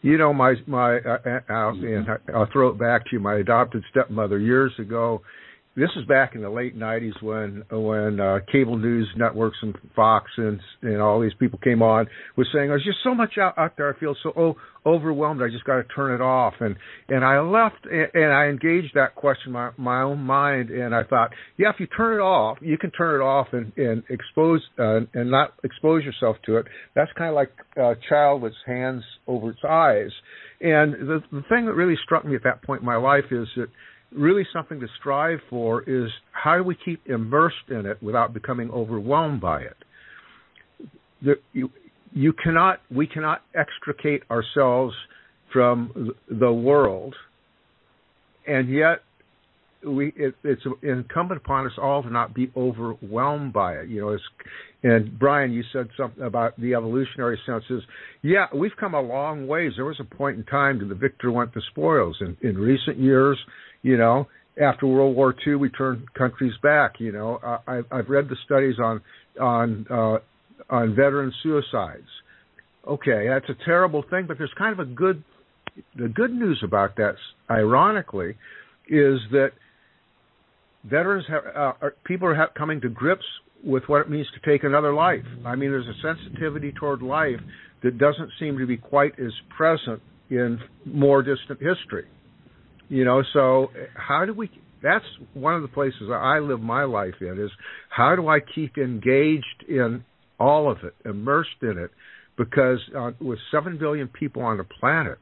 I'll throw it back to you. My adopted stepmother years ago. This is back in the late '90s when cable news networks and Fox and all these people came on, was saying there's just so much out there. I feel so overwhelmed. I just got to turn it off. And I left and I engaged that question in my own mind, and I thought, yeah, if you turn it off, you can turn it off and expose and not expose yourself to it. That's kind of like a child with hands over its eyes. And the thing that really struck me at that point in my life is that really something to strive for is how do we keep immersed in it without becoming overwhelmed by it. We cannot extricate ourselves from the world, and yet it's incumbent upon us all to not be overwhelmed by it. And Brian, you said something about the evolutionary senses. Yeah, we've come a long ways. There was a point in time when the victor went the spoils. In recent years, after World War II, we turned countries back. I've read the studies on veteran suicides. Okay, that's a terrible thing, but there's kind of the good news about that, ironically, is that veterans people are coming to grips with what it means to take another life. I mean, there's a sensitivity toward life that doesn't seem to be quite as present in more distant history. So how do we, that's one of the places I live my life in, is how do I keep engaged in all of it, immersed in it? Because with 7 billion people on the planet,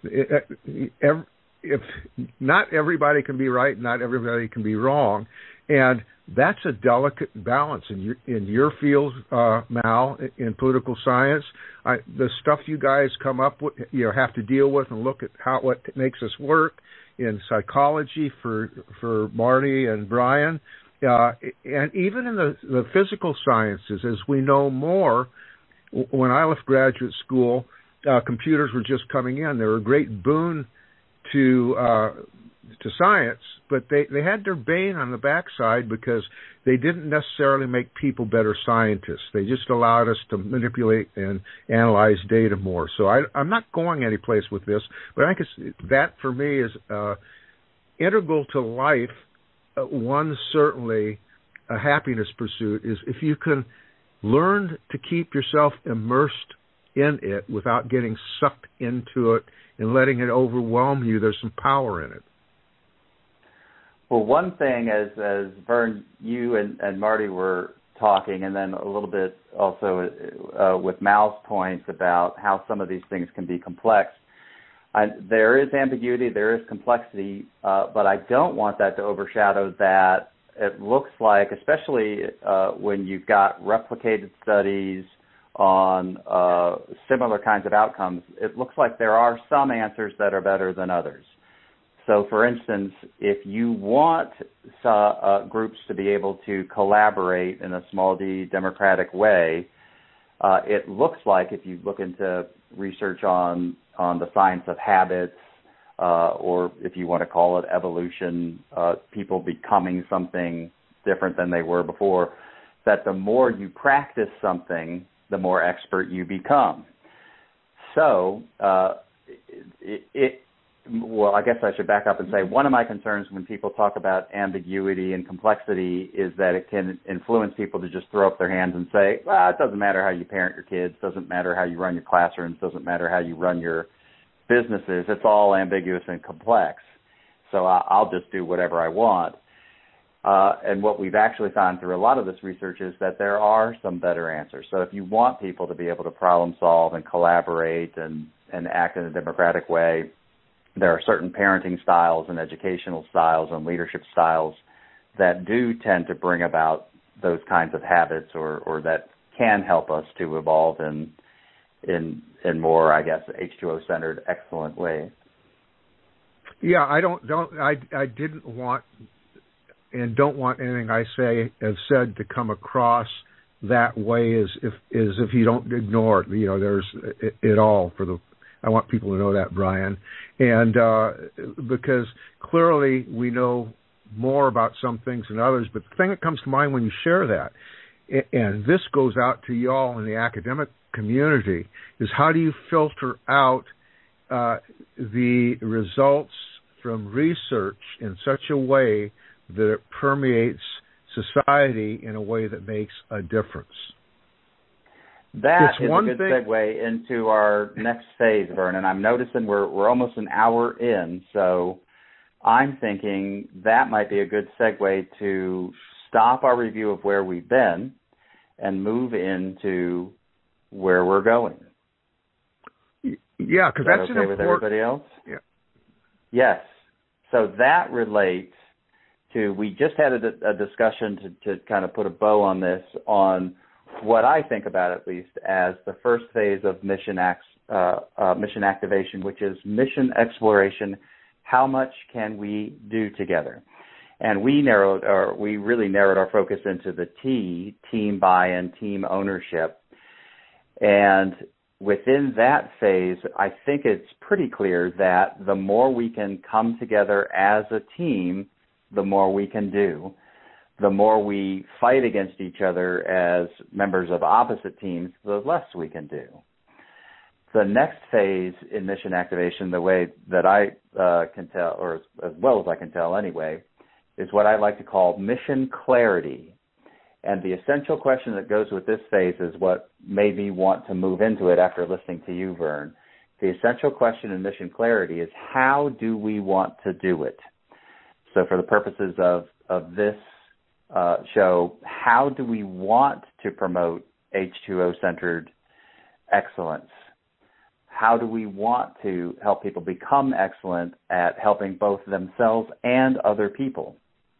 if not everybody can be right, not everybody can be wrong, and that's a delicate balance in your field, Mal, in political science. The stuff you guys come up with, have to deal with and look at what makes us work in psychology for Marty and Brian, and even in the physical sciences, as we know more. When I left graduate school, computers were just coming in. They were a great boon to science, but they had their bane on the backside because they didn't necessarily make people better scientists. They just allowed us to manipulate and analyze data more. So I'm not going anyplace with this, but I think that for me is integral to life. One, certainly a happiness pursuit is if you can learn to keep yourself immersed in it without getting sucked into it and letting it overwhelm you. There's some power in it. Well, one thing, as Vern, you and Marty were talking, and then a little bit also with Mal's points about how some of these things can be complex. There is ambiguity, there is complexity, but I don't want that to overshadow that. It looks like, especially when you've got replicated studies on similar kinds of outcomes, it looks like there are some answers that are better than others. So, for instance, if you want groups to be able to collaborate in a small d democratic way, it looks like if you look into research on the science of habits, or if you want to call it evolution, people becoming something different than they were before, that the more you practice something, the more expert you become. So, well, I guess I should back up and say one of my concerns when people talk about ambiguity and complexity is that it can influence people to just throw up their hands and say, well, it doesn't matter how you parent your kids, doesn't matter how you run your classrooms, doesn't matter how you run your businesses, it's all ambiguous and complex. So I'll just do whatever I want. And what we've actually found through a lot of this research is that there are some better answers. So if you want people to be able to problem solve and collaborate and act in a democratic way, there are certain parenting styles and educational styles and leadership styles that do tend to bring about those kinds of habits or that can help us to evolve in more, I guess, H2O-centered, excellent ways. Yeah, I didn't want and don't want anything I have said to come across that way as if you don't ignore it. There's it all for the. I want people to know that, Brian, and because clearly we know more about some things than others. But the thing that comes to mind when you share that, and this goes out to y'all in the academic community, is how do you filter out the results from research in such a way that it permeates society in a way that makes a difference. That is a good segue into our next phase, Vernon. I'm noticing we're almost an hour in, so I'm thinking that might be a good segue to stop our review of where we've been and move into where we're going. Yeah, because that's okay with everybody else? Yeah. Yes. So that relates to, we just had a discussion to kind of put a bow on this, on what I think about, at least, as the first phase of mission activation, which is mission exploration. How much can we do together? And we really narrowed our focus into the T, team buy-in, team ownership. And within that phase, I think it's pretty clear that the more we can come together as a team, the more we can do. The more we fight against each other as members of opposite teams, the less we can do. The next phase in mission activation, the way that I can tell, or as well as I can tell anyway, is what I like to call mission clarity. And the essential question that goes with this phase is what made me want to move into it after listening to you, Vern. The essential question in mission clarity is, how do we want to do it? So for the purposes of this show, how do we want to promote H2O-centered excellence? How do we want to help people become excellent at helping both themselves and other people?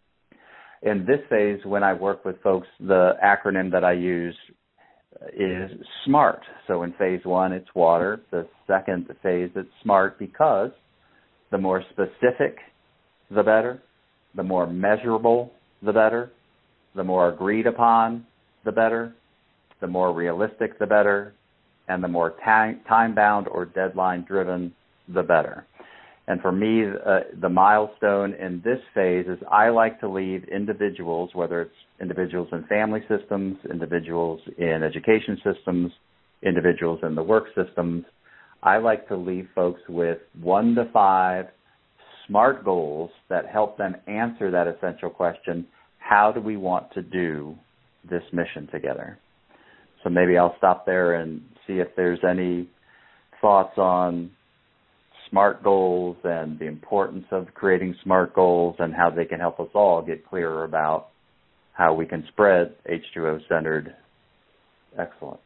In this phase, when I work with folks, the acronym that I use is SMART. So in phase one, it's water. The second phase, it's SMART, because the more specific, the better. The more measurable, the better. The more agreed upon, the better. The more realistic, the better. And the more time-bound or deadline-driven, the better. And for me, the milestone in this phase is I like to leave individuals, whether it's individuals in family systems, individuals in education systems, individuals in the work systems, I like to leave folks with 1 to 5 SMART goals that help them answer that essential question, how do we want to do this mission together? So maybe I'll stop there and see if there's any thoughts on SMART goals and the importance of creating SMART goals and how they can help us all get clearer about how we can spread H2O-centered excellence.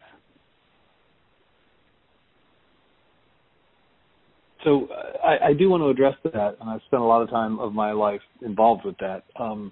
So I do want to address that, and I've spent a lot of time of my life involved with that.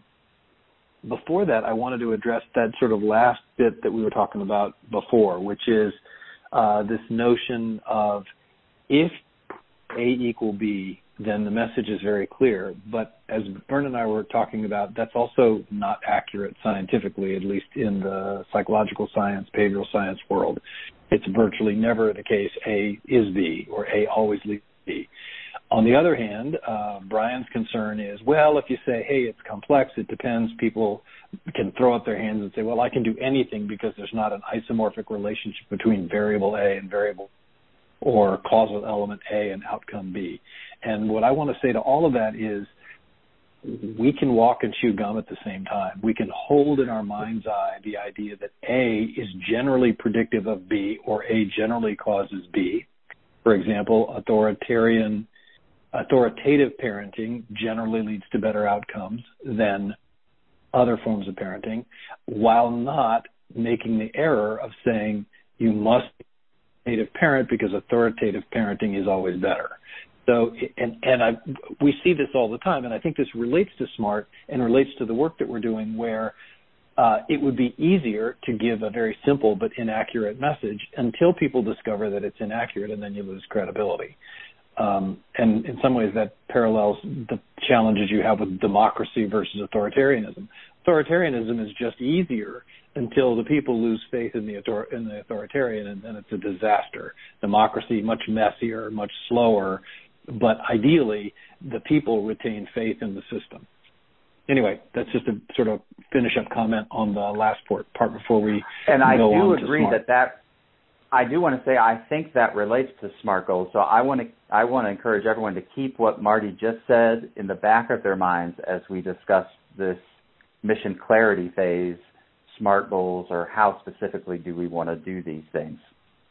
Before that, I wanted to address that sort of last bit that we were talking about before, which is this notion of if A equal B, then the message is very clear. But as Vern and I were talking about, that's also not accurate scientifically, at least in the psychological science, behavioral science world. It's virtually never the case A is B or A always leads B. On the other hand, Brian's concern is, well, if you say, hey, it's complex, it depends, people can throw up their hands and say, well, I can do anything because there's not an isomorphic relationship between variable A and variable or causal element A and outcome B. And what I want to say to all of that is we can walk and chew gum at the same time. We can hold in our mind's eye the idea that A is generally predictive of B or A generally causes B. For example, authoritative parenting generally leads to better outcomes than other forms of parenting, while not making the error of saying you must be an authoritative parent because authoritative parenting is always better. So, we see this all the time, and I think this relates to SMART and relates to the work that we're doing where it would be easier to give a very simple but inaccurate message until people discover that it's inaccurate, and then you lose credibility. And in some ways that parallels the challenges you have with democracy versus authoritarianism. Authoritarianism is just easier until the people lose faith in the authoritarian, and then it's a disaster. Democracy, much messier, much slower, but ideally the people retain faith in the system. Anyway, that's just a sort of finish-up comment on the last part before we and go on to SMART. And I do agree I do want to say I think that relates to SMART goals. So I want to encourage everyone to keep what Marty just said in the back of their minds as we discuss this mission clarity phase, SMART goals, or how specifically do we want to do these things.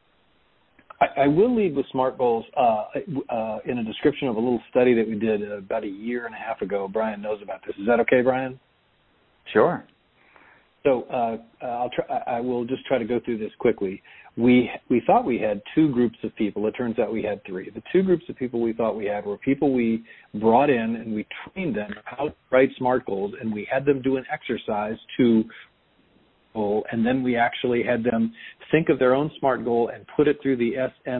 I will lead with SMART goals in a description of a little study that we did about a year and a half ago. Brian knows about this. Is that okay, Brian? Sure. So I will just try to go through this quickly. We thought we had two groups of people. It turns out we had three. The two groups of people we thought we had were people we brought in and we trained them how to write SMART goals, and we had them do an exercise to goal, and then we actually had them think of their own SMART goal and put it through the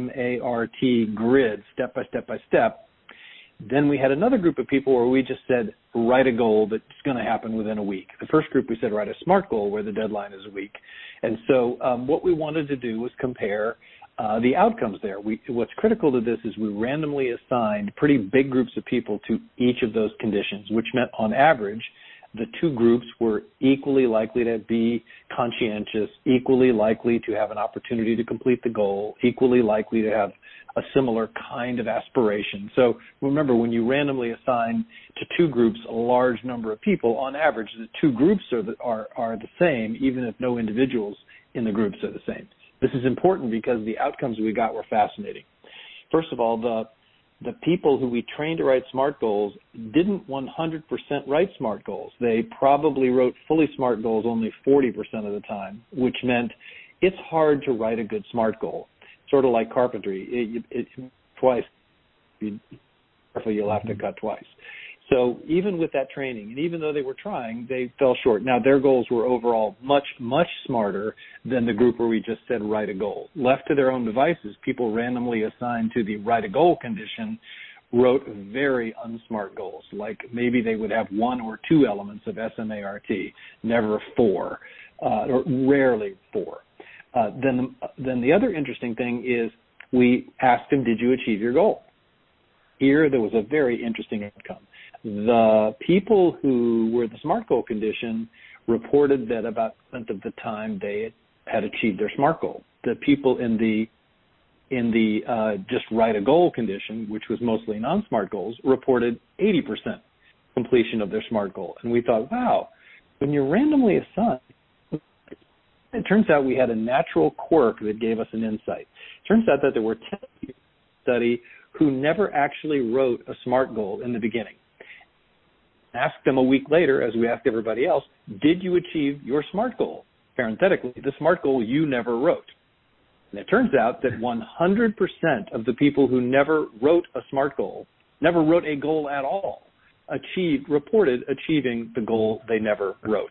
SMART grid step by step by step. Then we had another group of people where we just said, write a goal that's going to happen within a week. The first group we said, write a SMART goal where the deadline is a week. And so what we wanted to do was compare the outcomes there. What's critical to this is we randomly assigned pretty big groups of people to each of those conditions, which meant on average, the two groups were equally likely to be conscientious, equally likely to have an opportunity to complete the goal, equally likely to have a similar kind of aspiration. So remember, when you randomly assign to two groups a large number of people, on average, the two groups are the same, even if no individuals in the groups are the same. This is important because the outcomes we got were fascinating. First of all, the people who we trained to write SMART goals didn't 100% write SMART goals. They probably wrote fully SMART goals only 40% of the time, which meant it's hard to write a good SMART goal. Sort of like carpentry. Twice, you'll have to cut twice. So even with that training, and even though they were trying, they fell short. Now, their goals were overall much, much smarter than the group where we just said write a goal. Left to their own devices, people randomly assigned to the write a goal condition wrote very unsmart goals, like maybe they would have one or two elements of SMART, never four, or rarely four. Then the other interesting thing is we asked them, did you achieve your goal? Here, there was a very interesting outcome. The people who were the SMART goal condition reported that about % of the time they had achieved their SMART goal. The people in the just write a goal condition, which was mostly non-SMART goals, reported 80% completion of their SMART goal. And we thought, wow, when you're randomly assigned, it turns out we had a natural quirk that gave us an insight. It turns out that there were 10 people in the study who never actually wrote a SMART goal in the beginning. Asked them a week later, as we asked everybody else, did you achieve your SMART goal? Parenthetically, the SMART goal you never wrote. And it turns out that 100% of the people who never wrote a SMART goal, never wrote a goal at all, reported achieving the goal they never wrote.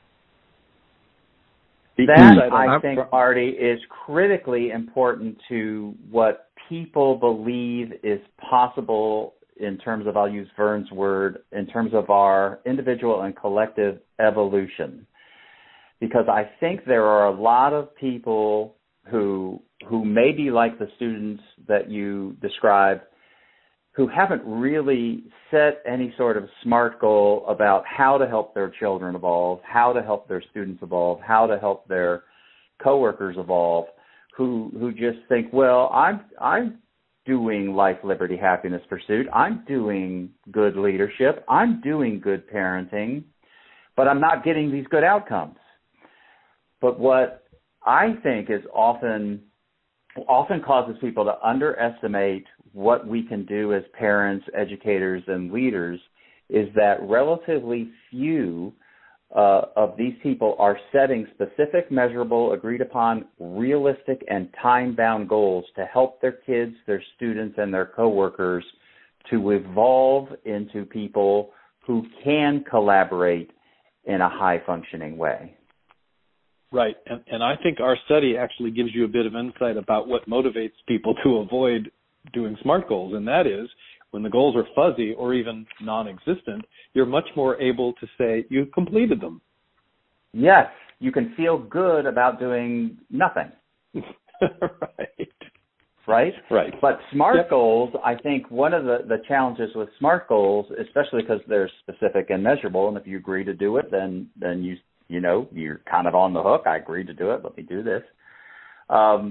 That, I think, Marty, is critically important to what people believe is possible in terms of, I'll use Vern's word, in terms of our individual and collective evolution. Because I think there are a lot of people who may be like the students that you described, who haven't really set any sort of SMART goal about how to help their children evolve, how to help their students evolve, how to help their coworkers evolve, who just think, well, I'm doing life, liberty, happiness, pursuit. I'm doing good leadership. I'm doing good parenting, but I'm not getting these good outcomes. But what I think is often causes people to underestimate what we can do as parents, educators, and leaders is that relatively few of these people are setting specific, measurable, agreed-upon, realistic, and time-bound goals to help their kids, their students, and their coworkers to evolve into people who can collaborate in a high-functioning way. Right, and I think our study actually gives you a bit of insight about what motivates people to avoid doing SMART goals, and that is when the goals are fuzzy or even non-existent, you're much more able to say you completed them. Yes, you can feel good about doing nothing. Right? Right. But SMART goals, I think one of the challenges with SMART goals, especially because they're specific and measurable, and if you agree to do it, then you know, you're kind of on the hook. I agreed to do it. Let me do this.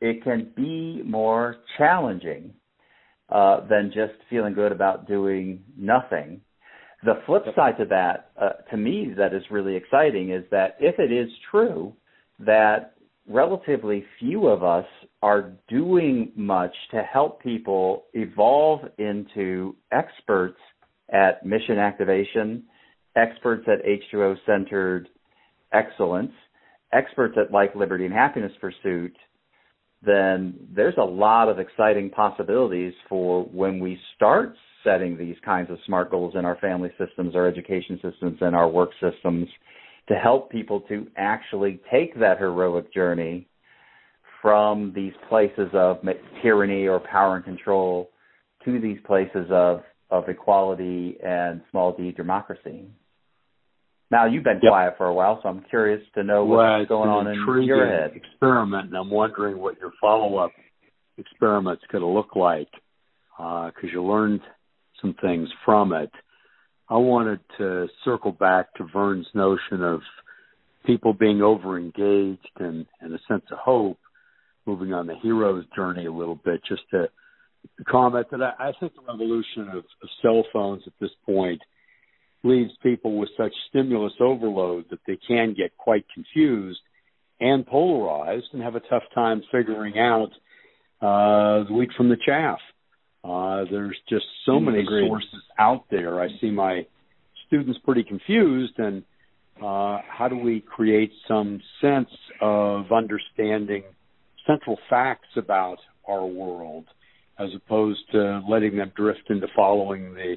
it can be more challenging than just feeling good about doing nothing. The flip side to that, to me, that is really exciting is that if it is true that relatively few of us are doing much to help people evolve into experts at mission activation, experts at H2O-centered excellence, experts at life, liberty, and happiness pursuit, then there's a lot of exciting possibilities for when we start setting these kinds of SMART goals in our family systems, our education systems, and our work systems to help people to actually take that heroic journey from these places of tyranny or power and control to these places of equality and small d democracy. Now, you've been quiet for a while, so I'm curious to know what's going on in your head. Experiment, and I'm wondering what your follow-up experiment's going to look like, because you learned some things from it. I wanted to circle back to Vern's notion of people being over-engaged and a sense of hope, moving on the hero's journey a little bit, just to comment that I think the revolution of cell phones at this point leaves people with such stimulus overload that they can get quite confused and polarized and have a tough time figuring out the wheat from the chaff. There's just so many sources out there. I see my students pretty confused, and how do we create some sense of understanding central facts about our world as opposed to letting them drift into following the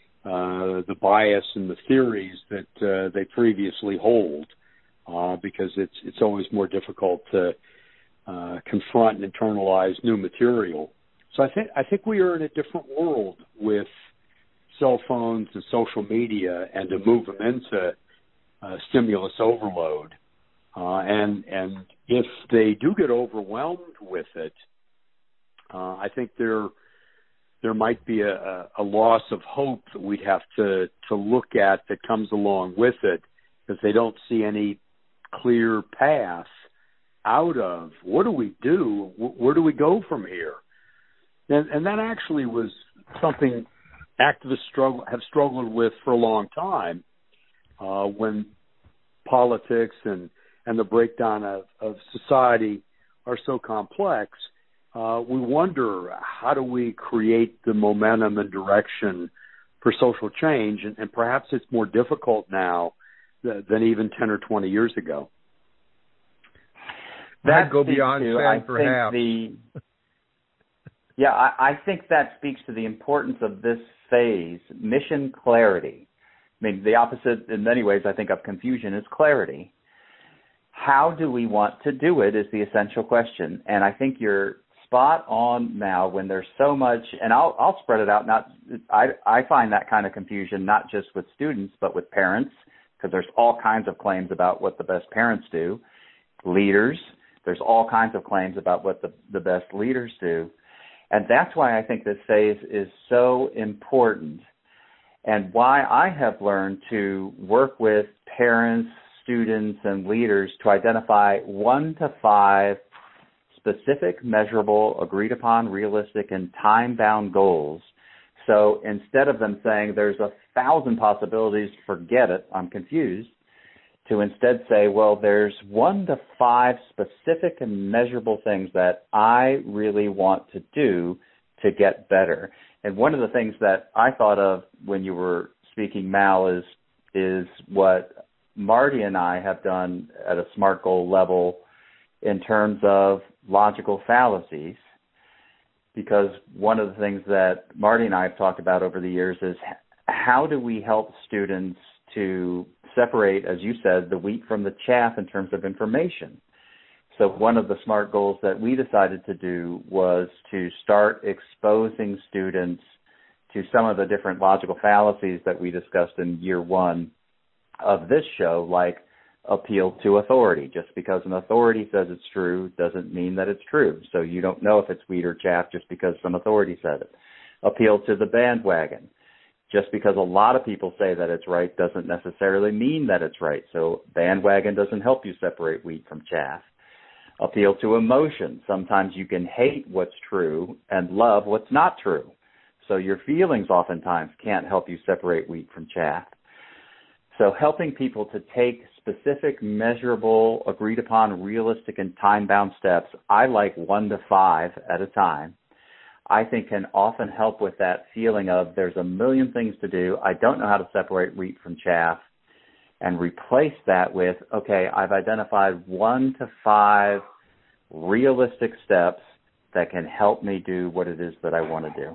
bias and the theories that they previously hold, because it's always more difficult to confront and internalize new material. So I think we are in a different world with cell phones and social media, and to move them into stimulus overload. And if they do get overwhelmed with it, I think there might be a loss of hope that we'd have to look at that comes along with it, because they don't see any clear path out of what do we do? Where do we go from here? And that actually was something activists have struggled with for a long time, when politics and the breakdown of society are so complex. We wonder, how do we create the momentum and direction for social change? And perhaps it's more difficult now than even 10 or 20 years ago. That'd go beyond saying perhaps. I think that speaks to the importance of this phase, mission clarity. I mean, the opposite in many ways, I think, of confusion is clarity. How do we want to do it is the essential question. And I think you're spot on now when there's so much, and I'll spread it out. I find that kind of confusion not just with students, but with parents, because there's all kinds of claims about what the best parents do. Leaders, there's all kinds of claims about what the best leaders do. And that's why I think this phase is so important, and why I have learned to work with parents, students, and leaders to identify 1 to 5 specific, measurable, agreed upon, realistic, and time-bound goals. So instead of them saying there's 1,000 possibilities, forget it, I'm confused, to instead say, well, there's 1 to 5 specific and measurable things that I really want to do to get better. And one of the things that I thought of when you were speaking, Mal, is what Marty and I have done at a SMART goal level in terms of logical fallacies, because one of the things that Marty and I have talked about over the years is how do we help students to separate, as you said, the wheat from the chaff in terms of information. So one of the SMART goals that we decided to do was to start exposing students to some of the different logical fallacies that we discussed in year 1 of this show, like appeal to authority. Just because an authority says it's true doesn't mean that it's true. So you don't know if it's wheat or chaff just because some authority said it. Appeal to the bandwagon. Just because a lot of people say that it's right doesn't necessarily mean that it's right. So bandwagon doesn't help you separate wheat from chaff. appeal to emotion. Sometimes you can hate what's true and love what's not true. So your feelings oftentimes can't help you separate wheat from chaff. So helping people to take specific, measurable, agreed upon, realistic, and time-bound steps, I like 1 to 5 at a time, I think can often help with that feeling of there's a million things to do. I don't know how to separate wheat from chaff, and replace that with, okay, I've identified 1 to 5 realistic steps that can help me do what it is that I want to do.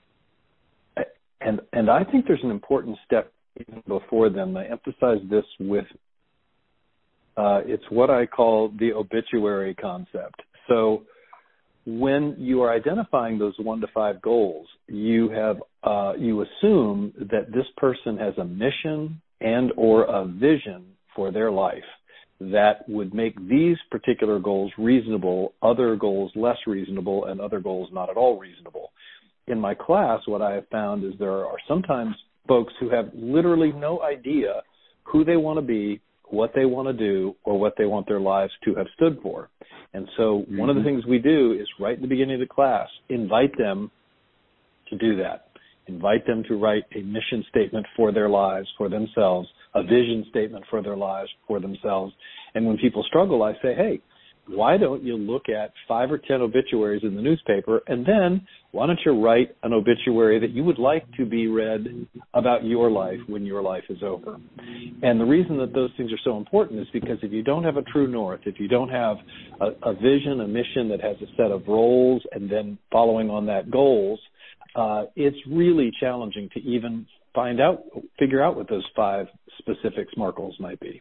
And I think there's an important step even before them. I emphasize this with, it's what I call the obituary concept. So when you are identifying those 1 to 5 goals, you assume that this person has a mission and or a vision for their life that would make these particular goals reasonable, other goals less reasonable, and other goals not at all reasonable. In my class, what I have found is there are sometimes folks who have literally no idea who they want to be, what they want to do, or what they want their lives to have stood for. And so one of the things we do is right in the beginning of the class, invite them to do that. Invite them to write a mission statement for their lives, for themselves, a vision statement for their lives, for themselves. And when people struggle, I say, hey, why don't you look at 5 or 10 obituaries in the newspaper, and then why don't you write an obituary that you would like to be read about your life when your life is over? And the reason that those things are so important is because if you don't have a true north, if you don't have a vision, a mission that has a set of roles and then following on that goals, it's really challenging to even figure out what those 5 specific SMART goals might be.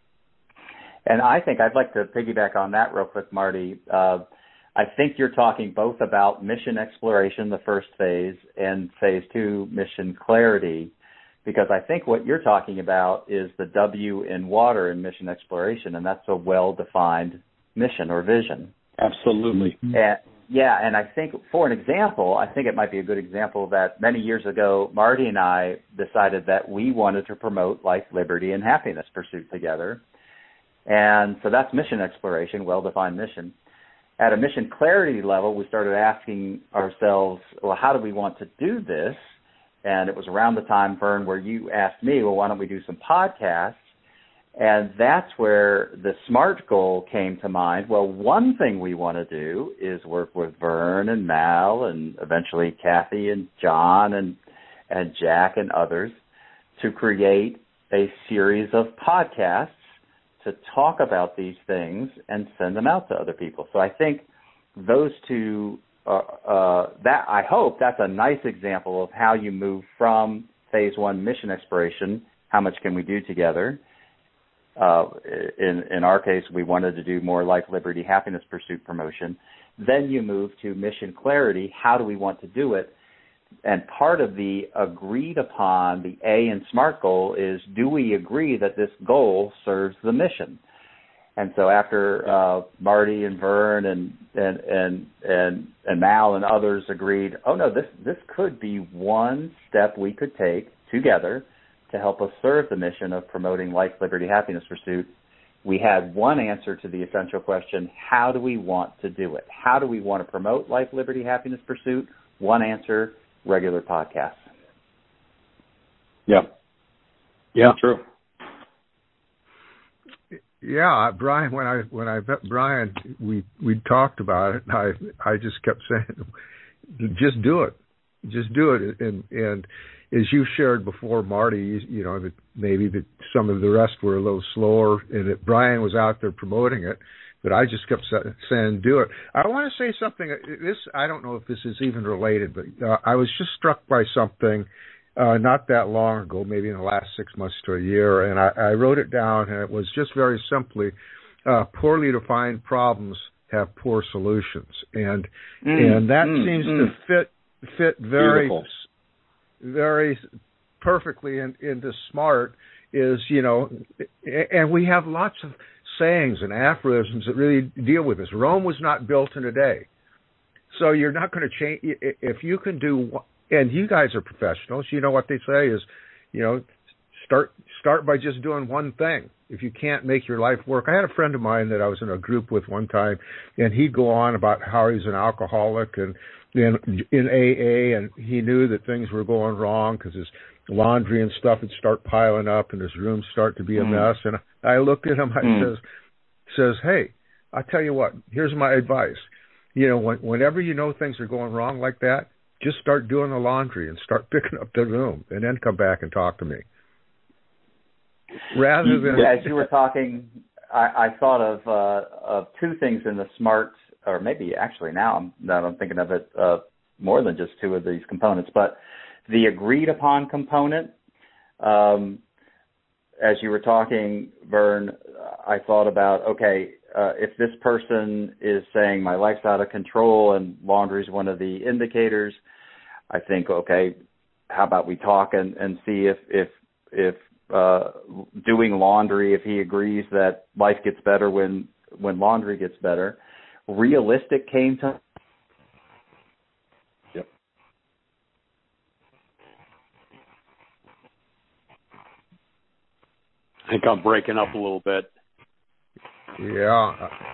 And I think I'd like to piggyback on that real quick, Marty. I think you're talking both about mission exploration, the first phase, and phase 2, mission clarity, because I think what you're talking about is the W in water in mission exploration, and that's a well-defined mission or vision. Absolutely. And I think for an example, I think it might be a good example that many years ago, Marty and I decided that we wanted to promote life, liberty, and happiness pursuit together. And so that's mission exploration, well-defined mission. At a mission clarity level, we started asking ourselves, well, how do we want to do this? And it was around the time, Vern, where you asked me, well, why don't we do some podcasts? And that's where the SMART goal came to mind. Well, one thing we want to do is work with Vern and Mal and eventually Kathy and John and Jack and others to create a series of podcasts to talk about these things and send them out to other people. So I think those two, I hope that's a nice example of how you move from phase 1 mission exploration, how much can we do together? In our case, we wanted to do more life, liberty, happiness pursuit promotion. Then you move to mission clarity, how do we want to do it? And part of the agreed upon, the A in SMART goal is, do we agree that this goal serves the mission? And so after Marty and Vern and Mal and others agreed, oh no, this could be one step we could take together to help us serve the mission of promoting life, liberty, happiness pursuit. We had one answer to the essential question, how do we want to do it? How do we want to promote life, liberty, happiness pursuit? One answer, regular podcasts. Yeah, true. Yeah, Brian. When I met Brian, we talked about it. And I just kept saying, just do it, and as you shared before, Marty, you know that maybe that some of the rest were a little slower, and that Brian was out there promoting it. But I just kept saying, do it. I want to say something. I don't know if this is even related, but I was just struck by something not that long ago, maybe in the last 6 months to a year, and I wrote it down, and it was just very simply, poorly defined problems have poor solutions, and that seems to fit very, beautiful, very perfectly into SMART. Is, you know, and we have lots of sayings and aphorisms that really deal with this. Rome was not built in a day. So you're not going to change. If you can do, and you guys are professionals, you know what they say is, you know, start by just doing one thing. If you can't make your life work, I had a friend of mine that I was in a group with one time, and he'd go on about how he's an alcoholic and in AA, and he knew that things were going wrong because his laundry and stuff would start piling up and his room start to be a mess. And I looked at him, says, hey, I tell you what, here's my advice. Whenever you know things are going wrong like that, just start doing the laundry and start picking up the room, and then come back and talk to me. Rather than as you were talking, I thought of two things in the SMART, or maybe actually now I'm thinking of it more than just two of these components, but the agreed upon component. As you were talking, Vern, I thought about, okay, if this person is saying my life's out of control and laundry is one of the indicators, I think, okay, how about we talk and see if doing laundry, if he agrees that life gets better when laundry gets better. Realistic came to. Yep. I think I'm breaking up a little bit. Yeah.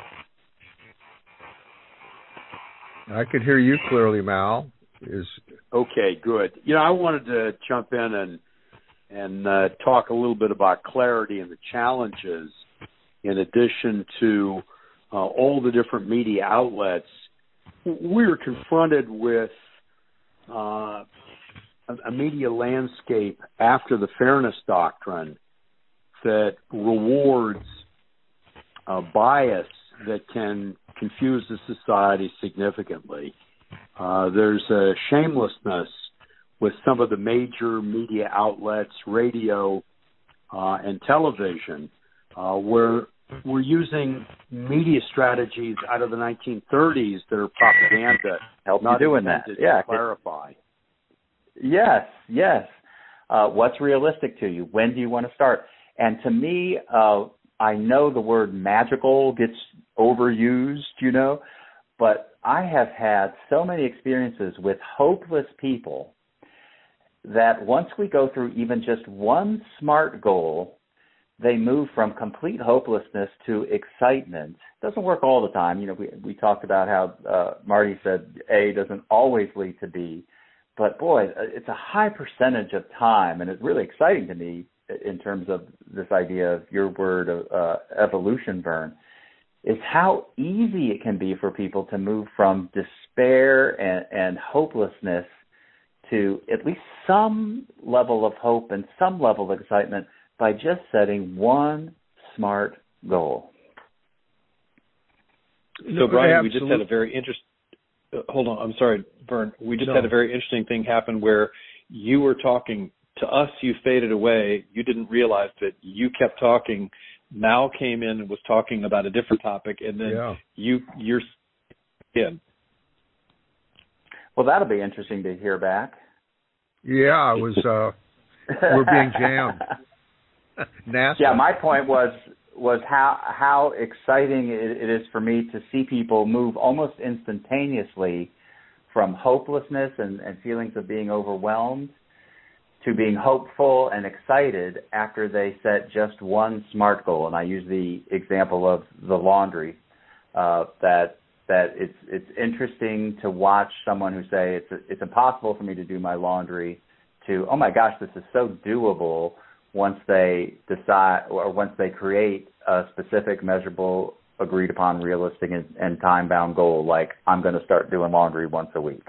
I could hear you clearly, Mal. Okay, good. I wanted to jump in and talk a little bit about clarity and the challenges in addition to all the different media outlets. We were confronted with a media landscape after the Fairness Doctrine that rewards bias that can confuse the society significantly. There's a shamelessness with some of the major media outlets, radio and television, where we're using media strategies out of the 1930s that are propaganda. Help you doing that. Yeah. Clarify. Yes. What's realistic to you? When do you want to start? And to me, I know the word magical gets overused, but I have had so many experiences with hopeless people that once we go through even just one SMART goal, they move from complete hopelessness to excitement. It doesn't work all the time. We talked about how Marty said A doesn't always lead to B, but boy, it's a high percentage of time, and it's really exciting to me in terms of this idea of your word of evolution, Vern, is how easy it can be for people to move from despair and hopelessness to at least some level of hope and some level of excitement by just setting one SMART goal. So, Brian, we just had a very interesting... hold on, I'm sorry, Vern. We just had a very interesting thing happen where you were talking to us, you faded away. You didn't realize that you kept talking. Mal came in and was talking about a different topic, and then you're in. Well, that'll be interesting to hear back. Yeah, it was. We're being jammed. NASA. Yeah, my point was how exciting it is for me to see people move almost instantaneously from hopelessness and feelings of being overwhelmed to being hopeful and excited after they set just one SMART goal. And I use the example of the laundry, that it's interesting to watch someone who say it's impossible for me to do my laundry to, oh my gosh, this is so doable once they decide or once they create a specific, measurable, agreed upon, realistic and time-bound goal, like I'm going to start doing laundry once a week.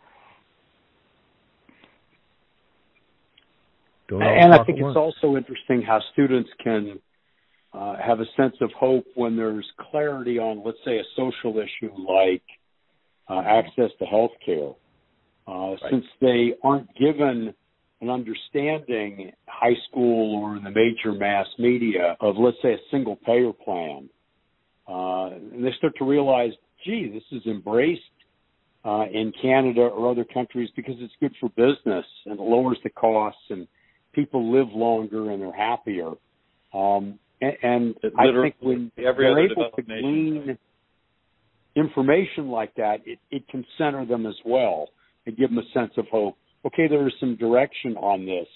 And I think it's also interesting how students can have a sense of hope when there's clarity on, let's say, a social issue like access to health care. Since they aren't given an understanding in high school or in the major mass media of, let's say, a single payer plan, and they start to realize, gee, this is embraced in Canada or other countries because it's good for business and it lowers the costs and people live longer and they're happier. And I think when they're able to glean information like that, it can center them as well and give them a sense of hope. Okay, there is some direction on this.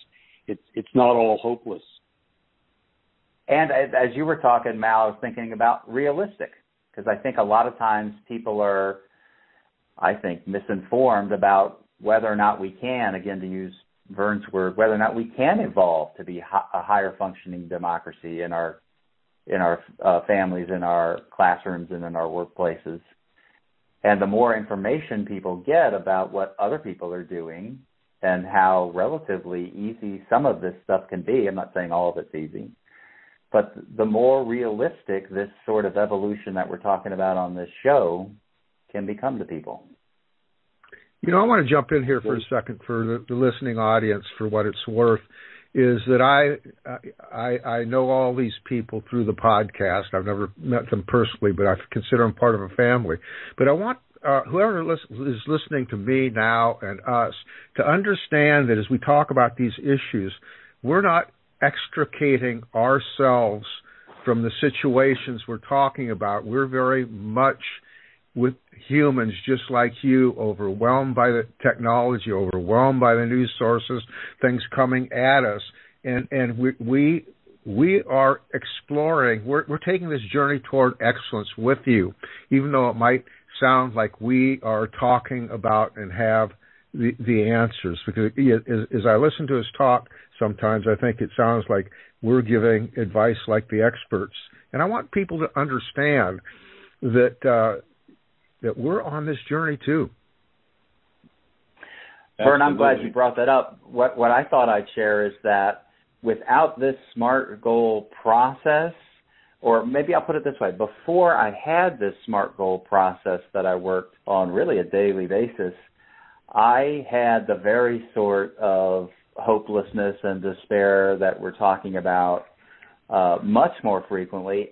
it's not all hopeless. And as you were talking, Mal, I was thinking about realistic, because I think a lot of times people are, I think, misinformed about whether or not we can, again, to use Vern's word, whether or not we can evolve to be a higher functioning democracy in our families, in our classrooms, and in our workplaces. And the more information people get about what other people are doing and how relatively easy some of this stuff can be, I'm not saying all of it's easy, but the more realistic this sort of evolution that we're talking about on this show can become to people. You know, I want to jump in here for a second for the listening audience, for what it's worth, is that I know all these people through the podcast. I've never met them personally, but I consider them part of a family. But I want whoever is listening to me now and us to understand that as we talk about these issues, we're not extricating ourselves from the situations we're talking about. We're very much with humans just like you, overwhelmed by the technology, overwhelmed by the news sources, things coming at us, and we are exploring. We're taking this journey toward excellence with you, even though it might sound like we are talking about and have the answers. Because as I listen to his talk, sometimes I think it sounds like we're giving advice like the experts, and I want people to understand that we're on this journey too. Vern, I'm glad you brought that up. What I thought I'd share is that without this SMART goal process, or maybe I'll put it this way, before I had this SMART goal process that I worked on really a daily basis, I had the very sort of hopelessness and despair that we're talking about much more frequently.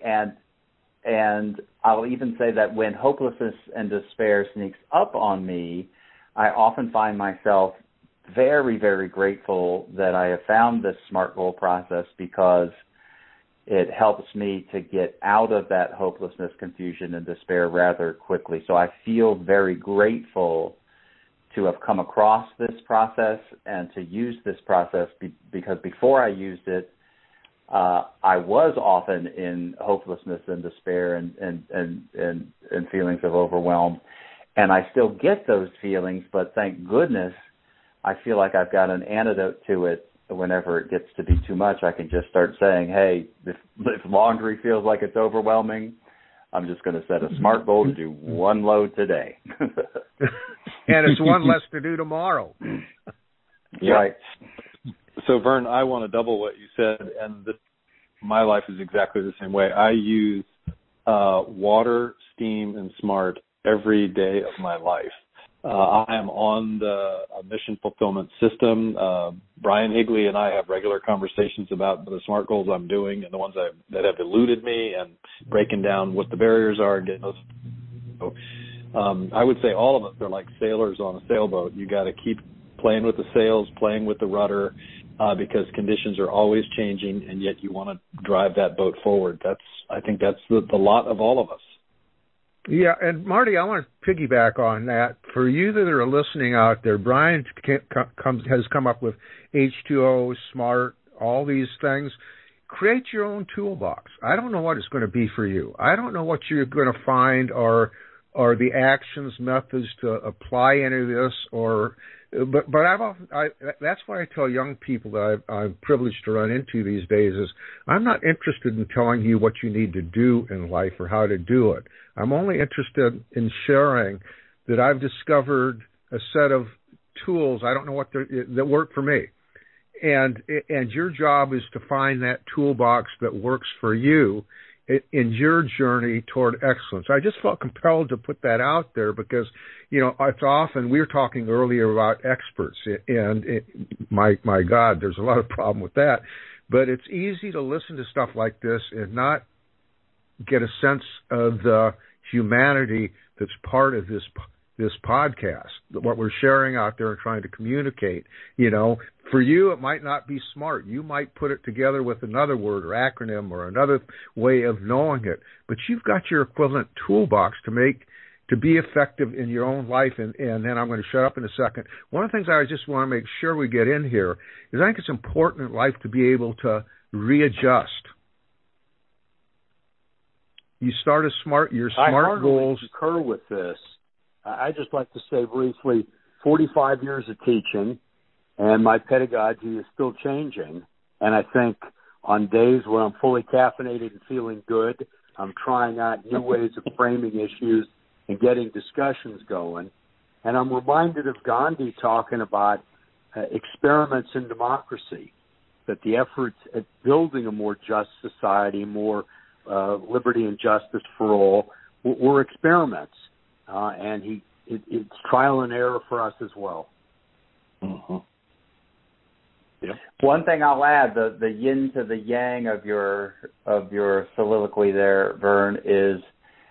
And I'll even say that when hopelessness and despair sneaks up on me, I often find myself very, very grateful that I have found this SMART goal process, because it helps me to get out of that hopelessness, confusion, and despair rather quickly. So I feel very grateful to have come across this process and to use this process because before I used it, I was often in hopelessness and despair and feelings of overwhelm. And I still get those feelings, but thank goodness I feel like I've got an antidote to it. Whenever it gets to be too much, I can just start saying, hey, if laundry feels like it's overwhelming, I'm just going to set a SMART goal to do one load today. And it's one less to do tomorrow. Right. So, Vern, I want to double what you said, and my life is exactly the same way. I use water, steam, and SMART every day of my life. I am on the mission fulfillment system. Brian Higley and I have regular conversations about the SMART goals I'm doing and the ones that have eluded me, and breaking down what the barriers are and getting those. So, I would say all of us are like sailors on a sailboat. You got to keep playing with the sails, playing with the rudder, because conditions are always changing, and yet you want to drive that boat forward. I think that's the lot of all of us. Yeah, and Marty, I want to piggyback on that. For you that are listening out there, Brian has come up with H2O, SMART, all these things. Create your own toolbox. I don't know what it's going to be for you. I don't know what you're going to find or the actions, methods to apply any of this, but that's why I tell young people that I'm privileged to run into these days is I'm not interested in telling you what you need to do in life or how to do it. I'm only interested in sharing that I've discovered a set of tools, I don't know what that work for me. And your job is to find that toolbox that works for you in your journey toward excellence. I just felt compelled to put that out there because, you know, it's often, we were talking earlier about experts, and my God, there's a lot of problem with that. But it's easy to listen to stuff like this and not get a sense of the humanity that's part of this podcast, what we're sharing out there and trying to communicate. You know, for you, it might not be SMART. You might put it together with another word or acronym or another way of knowing it. But you've got your equivalent toolbox to to be effective in your own life. And then I'm going to shut up in a second. One of the things I just want to make sure we get in here is I think it's important in life to be able to readjust. You start your SMART goals. I concur with this. I just like to say briefly, 45 years of teaching, and my pedagogy is still changing. And I think on days when I'm fully caffeinated and feeling good, I'm trying out new ways of framing issues and getting discussions going. And I'm reminded of Gandhi talking about experiments in democracy, that the efforts at building a more just society, more liberty and justice for all, were experiments. And it's trial and error for us as well. Mm-hmm. Yeah. One thing I'll add, the yin to the yang of your soliloquy there, Vern, is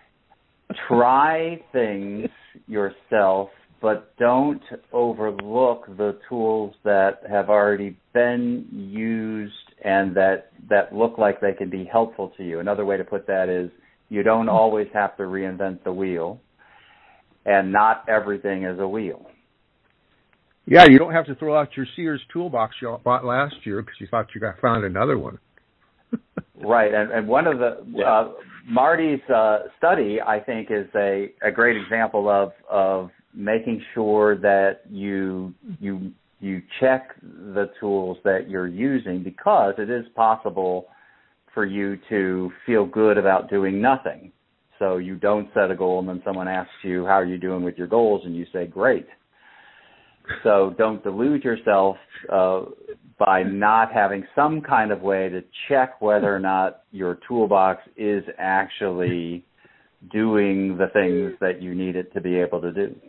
try things yourself, but don't overlook the tools that have already been used and that look like they can be helpful to you. Another way to put that is you don't always have to reinvent the wheel, and not everything is a wheel. Yeah, you don't have to throw out your Sears toolbox you bought last year because you thought you found another one. Right, and one of the Marty's study, I think, is a great example of making sure that you check the tools that you're using, because it is possible for you to feel good about doing nothing. So you don't set a goal and then someone asks you, how are you doing with your goals? And you say, great. So don't delude yourself by not having some kind of way to check whether or not your toolbox is actually doing the things that you need it to be able to do.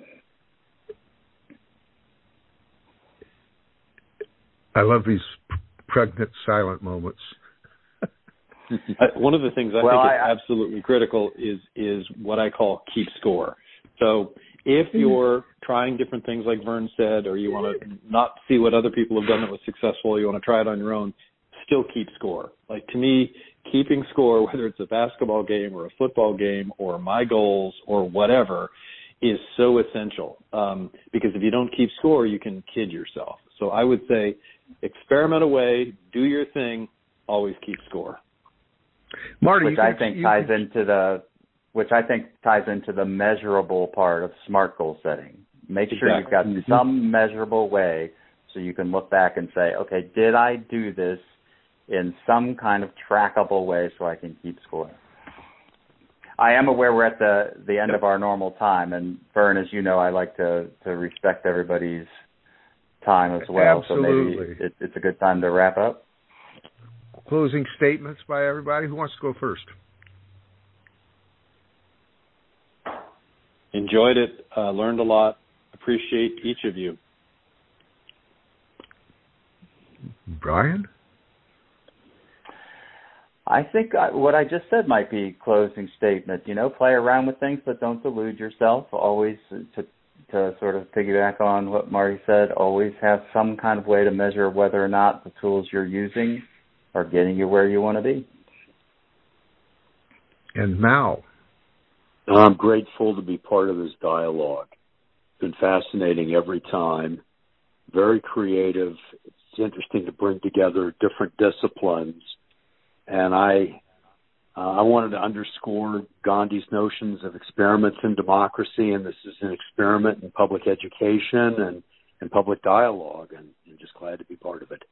I love these pregnant silent moments. One of the things I think is absolutely critical is what I call keep score. So if you're trying different things like Vern said, or you want to not see what other people have done that was successful, you want to try it on your own, still keep score. Like, to me, keeping score, whether it's a basketball game or a football game or my goals or whatever, is so essential. Because if you don't keep score, you can kid yourself. So I would say experiment away, do your thing, always keep score. Marty, which I think ties into the measurable part of SMART goal setting. Make sure you've got some measurable way so you can look back and say, okay, did I do this in some kind of trackable way so I can keep score? I am aware we're at the end of our normal time, and Vern, as you know, I like to respect everybody's time as well. Absolutely. So maybe it's a good time to wrap up. Closing statements by everybody. Who wants to go first? Enjoyed it. Learned a lot. Appreciate each of you. Brian? I think what I just said might be closing statement. Play around with things, but don't delude yourself. Always, to sort of piggyback on what Marty said, always have some kind of way to measure whether or not the tools you're using are getting you where you want to be. And Mal? I'm grateful to be part of this dialogue. It's been fascinating every time. Very creative. It's interesting to bring together different disciplines. And I wanted to underscore Gandhi's notions of experiments in democracy, and this is an experiment in public education and public dialogue, and I'm just glad to be part of it.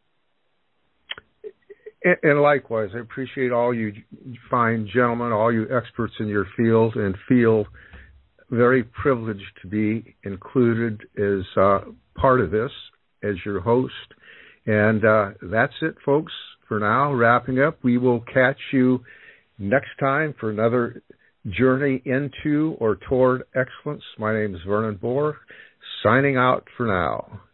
And likewise, I appreciate all you fine gentlemen, all you experts in your field, and feel very privileged to be included as part of this, as your host. And that's it, folks, for now. Wrapping up, we will catch you next time for another journey into or toward excellence. My name is Vernon Bohr, signing out for now.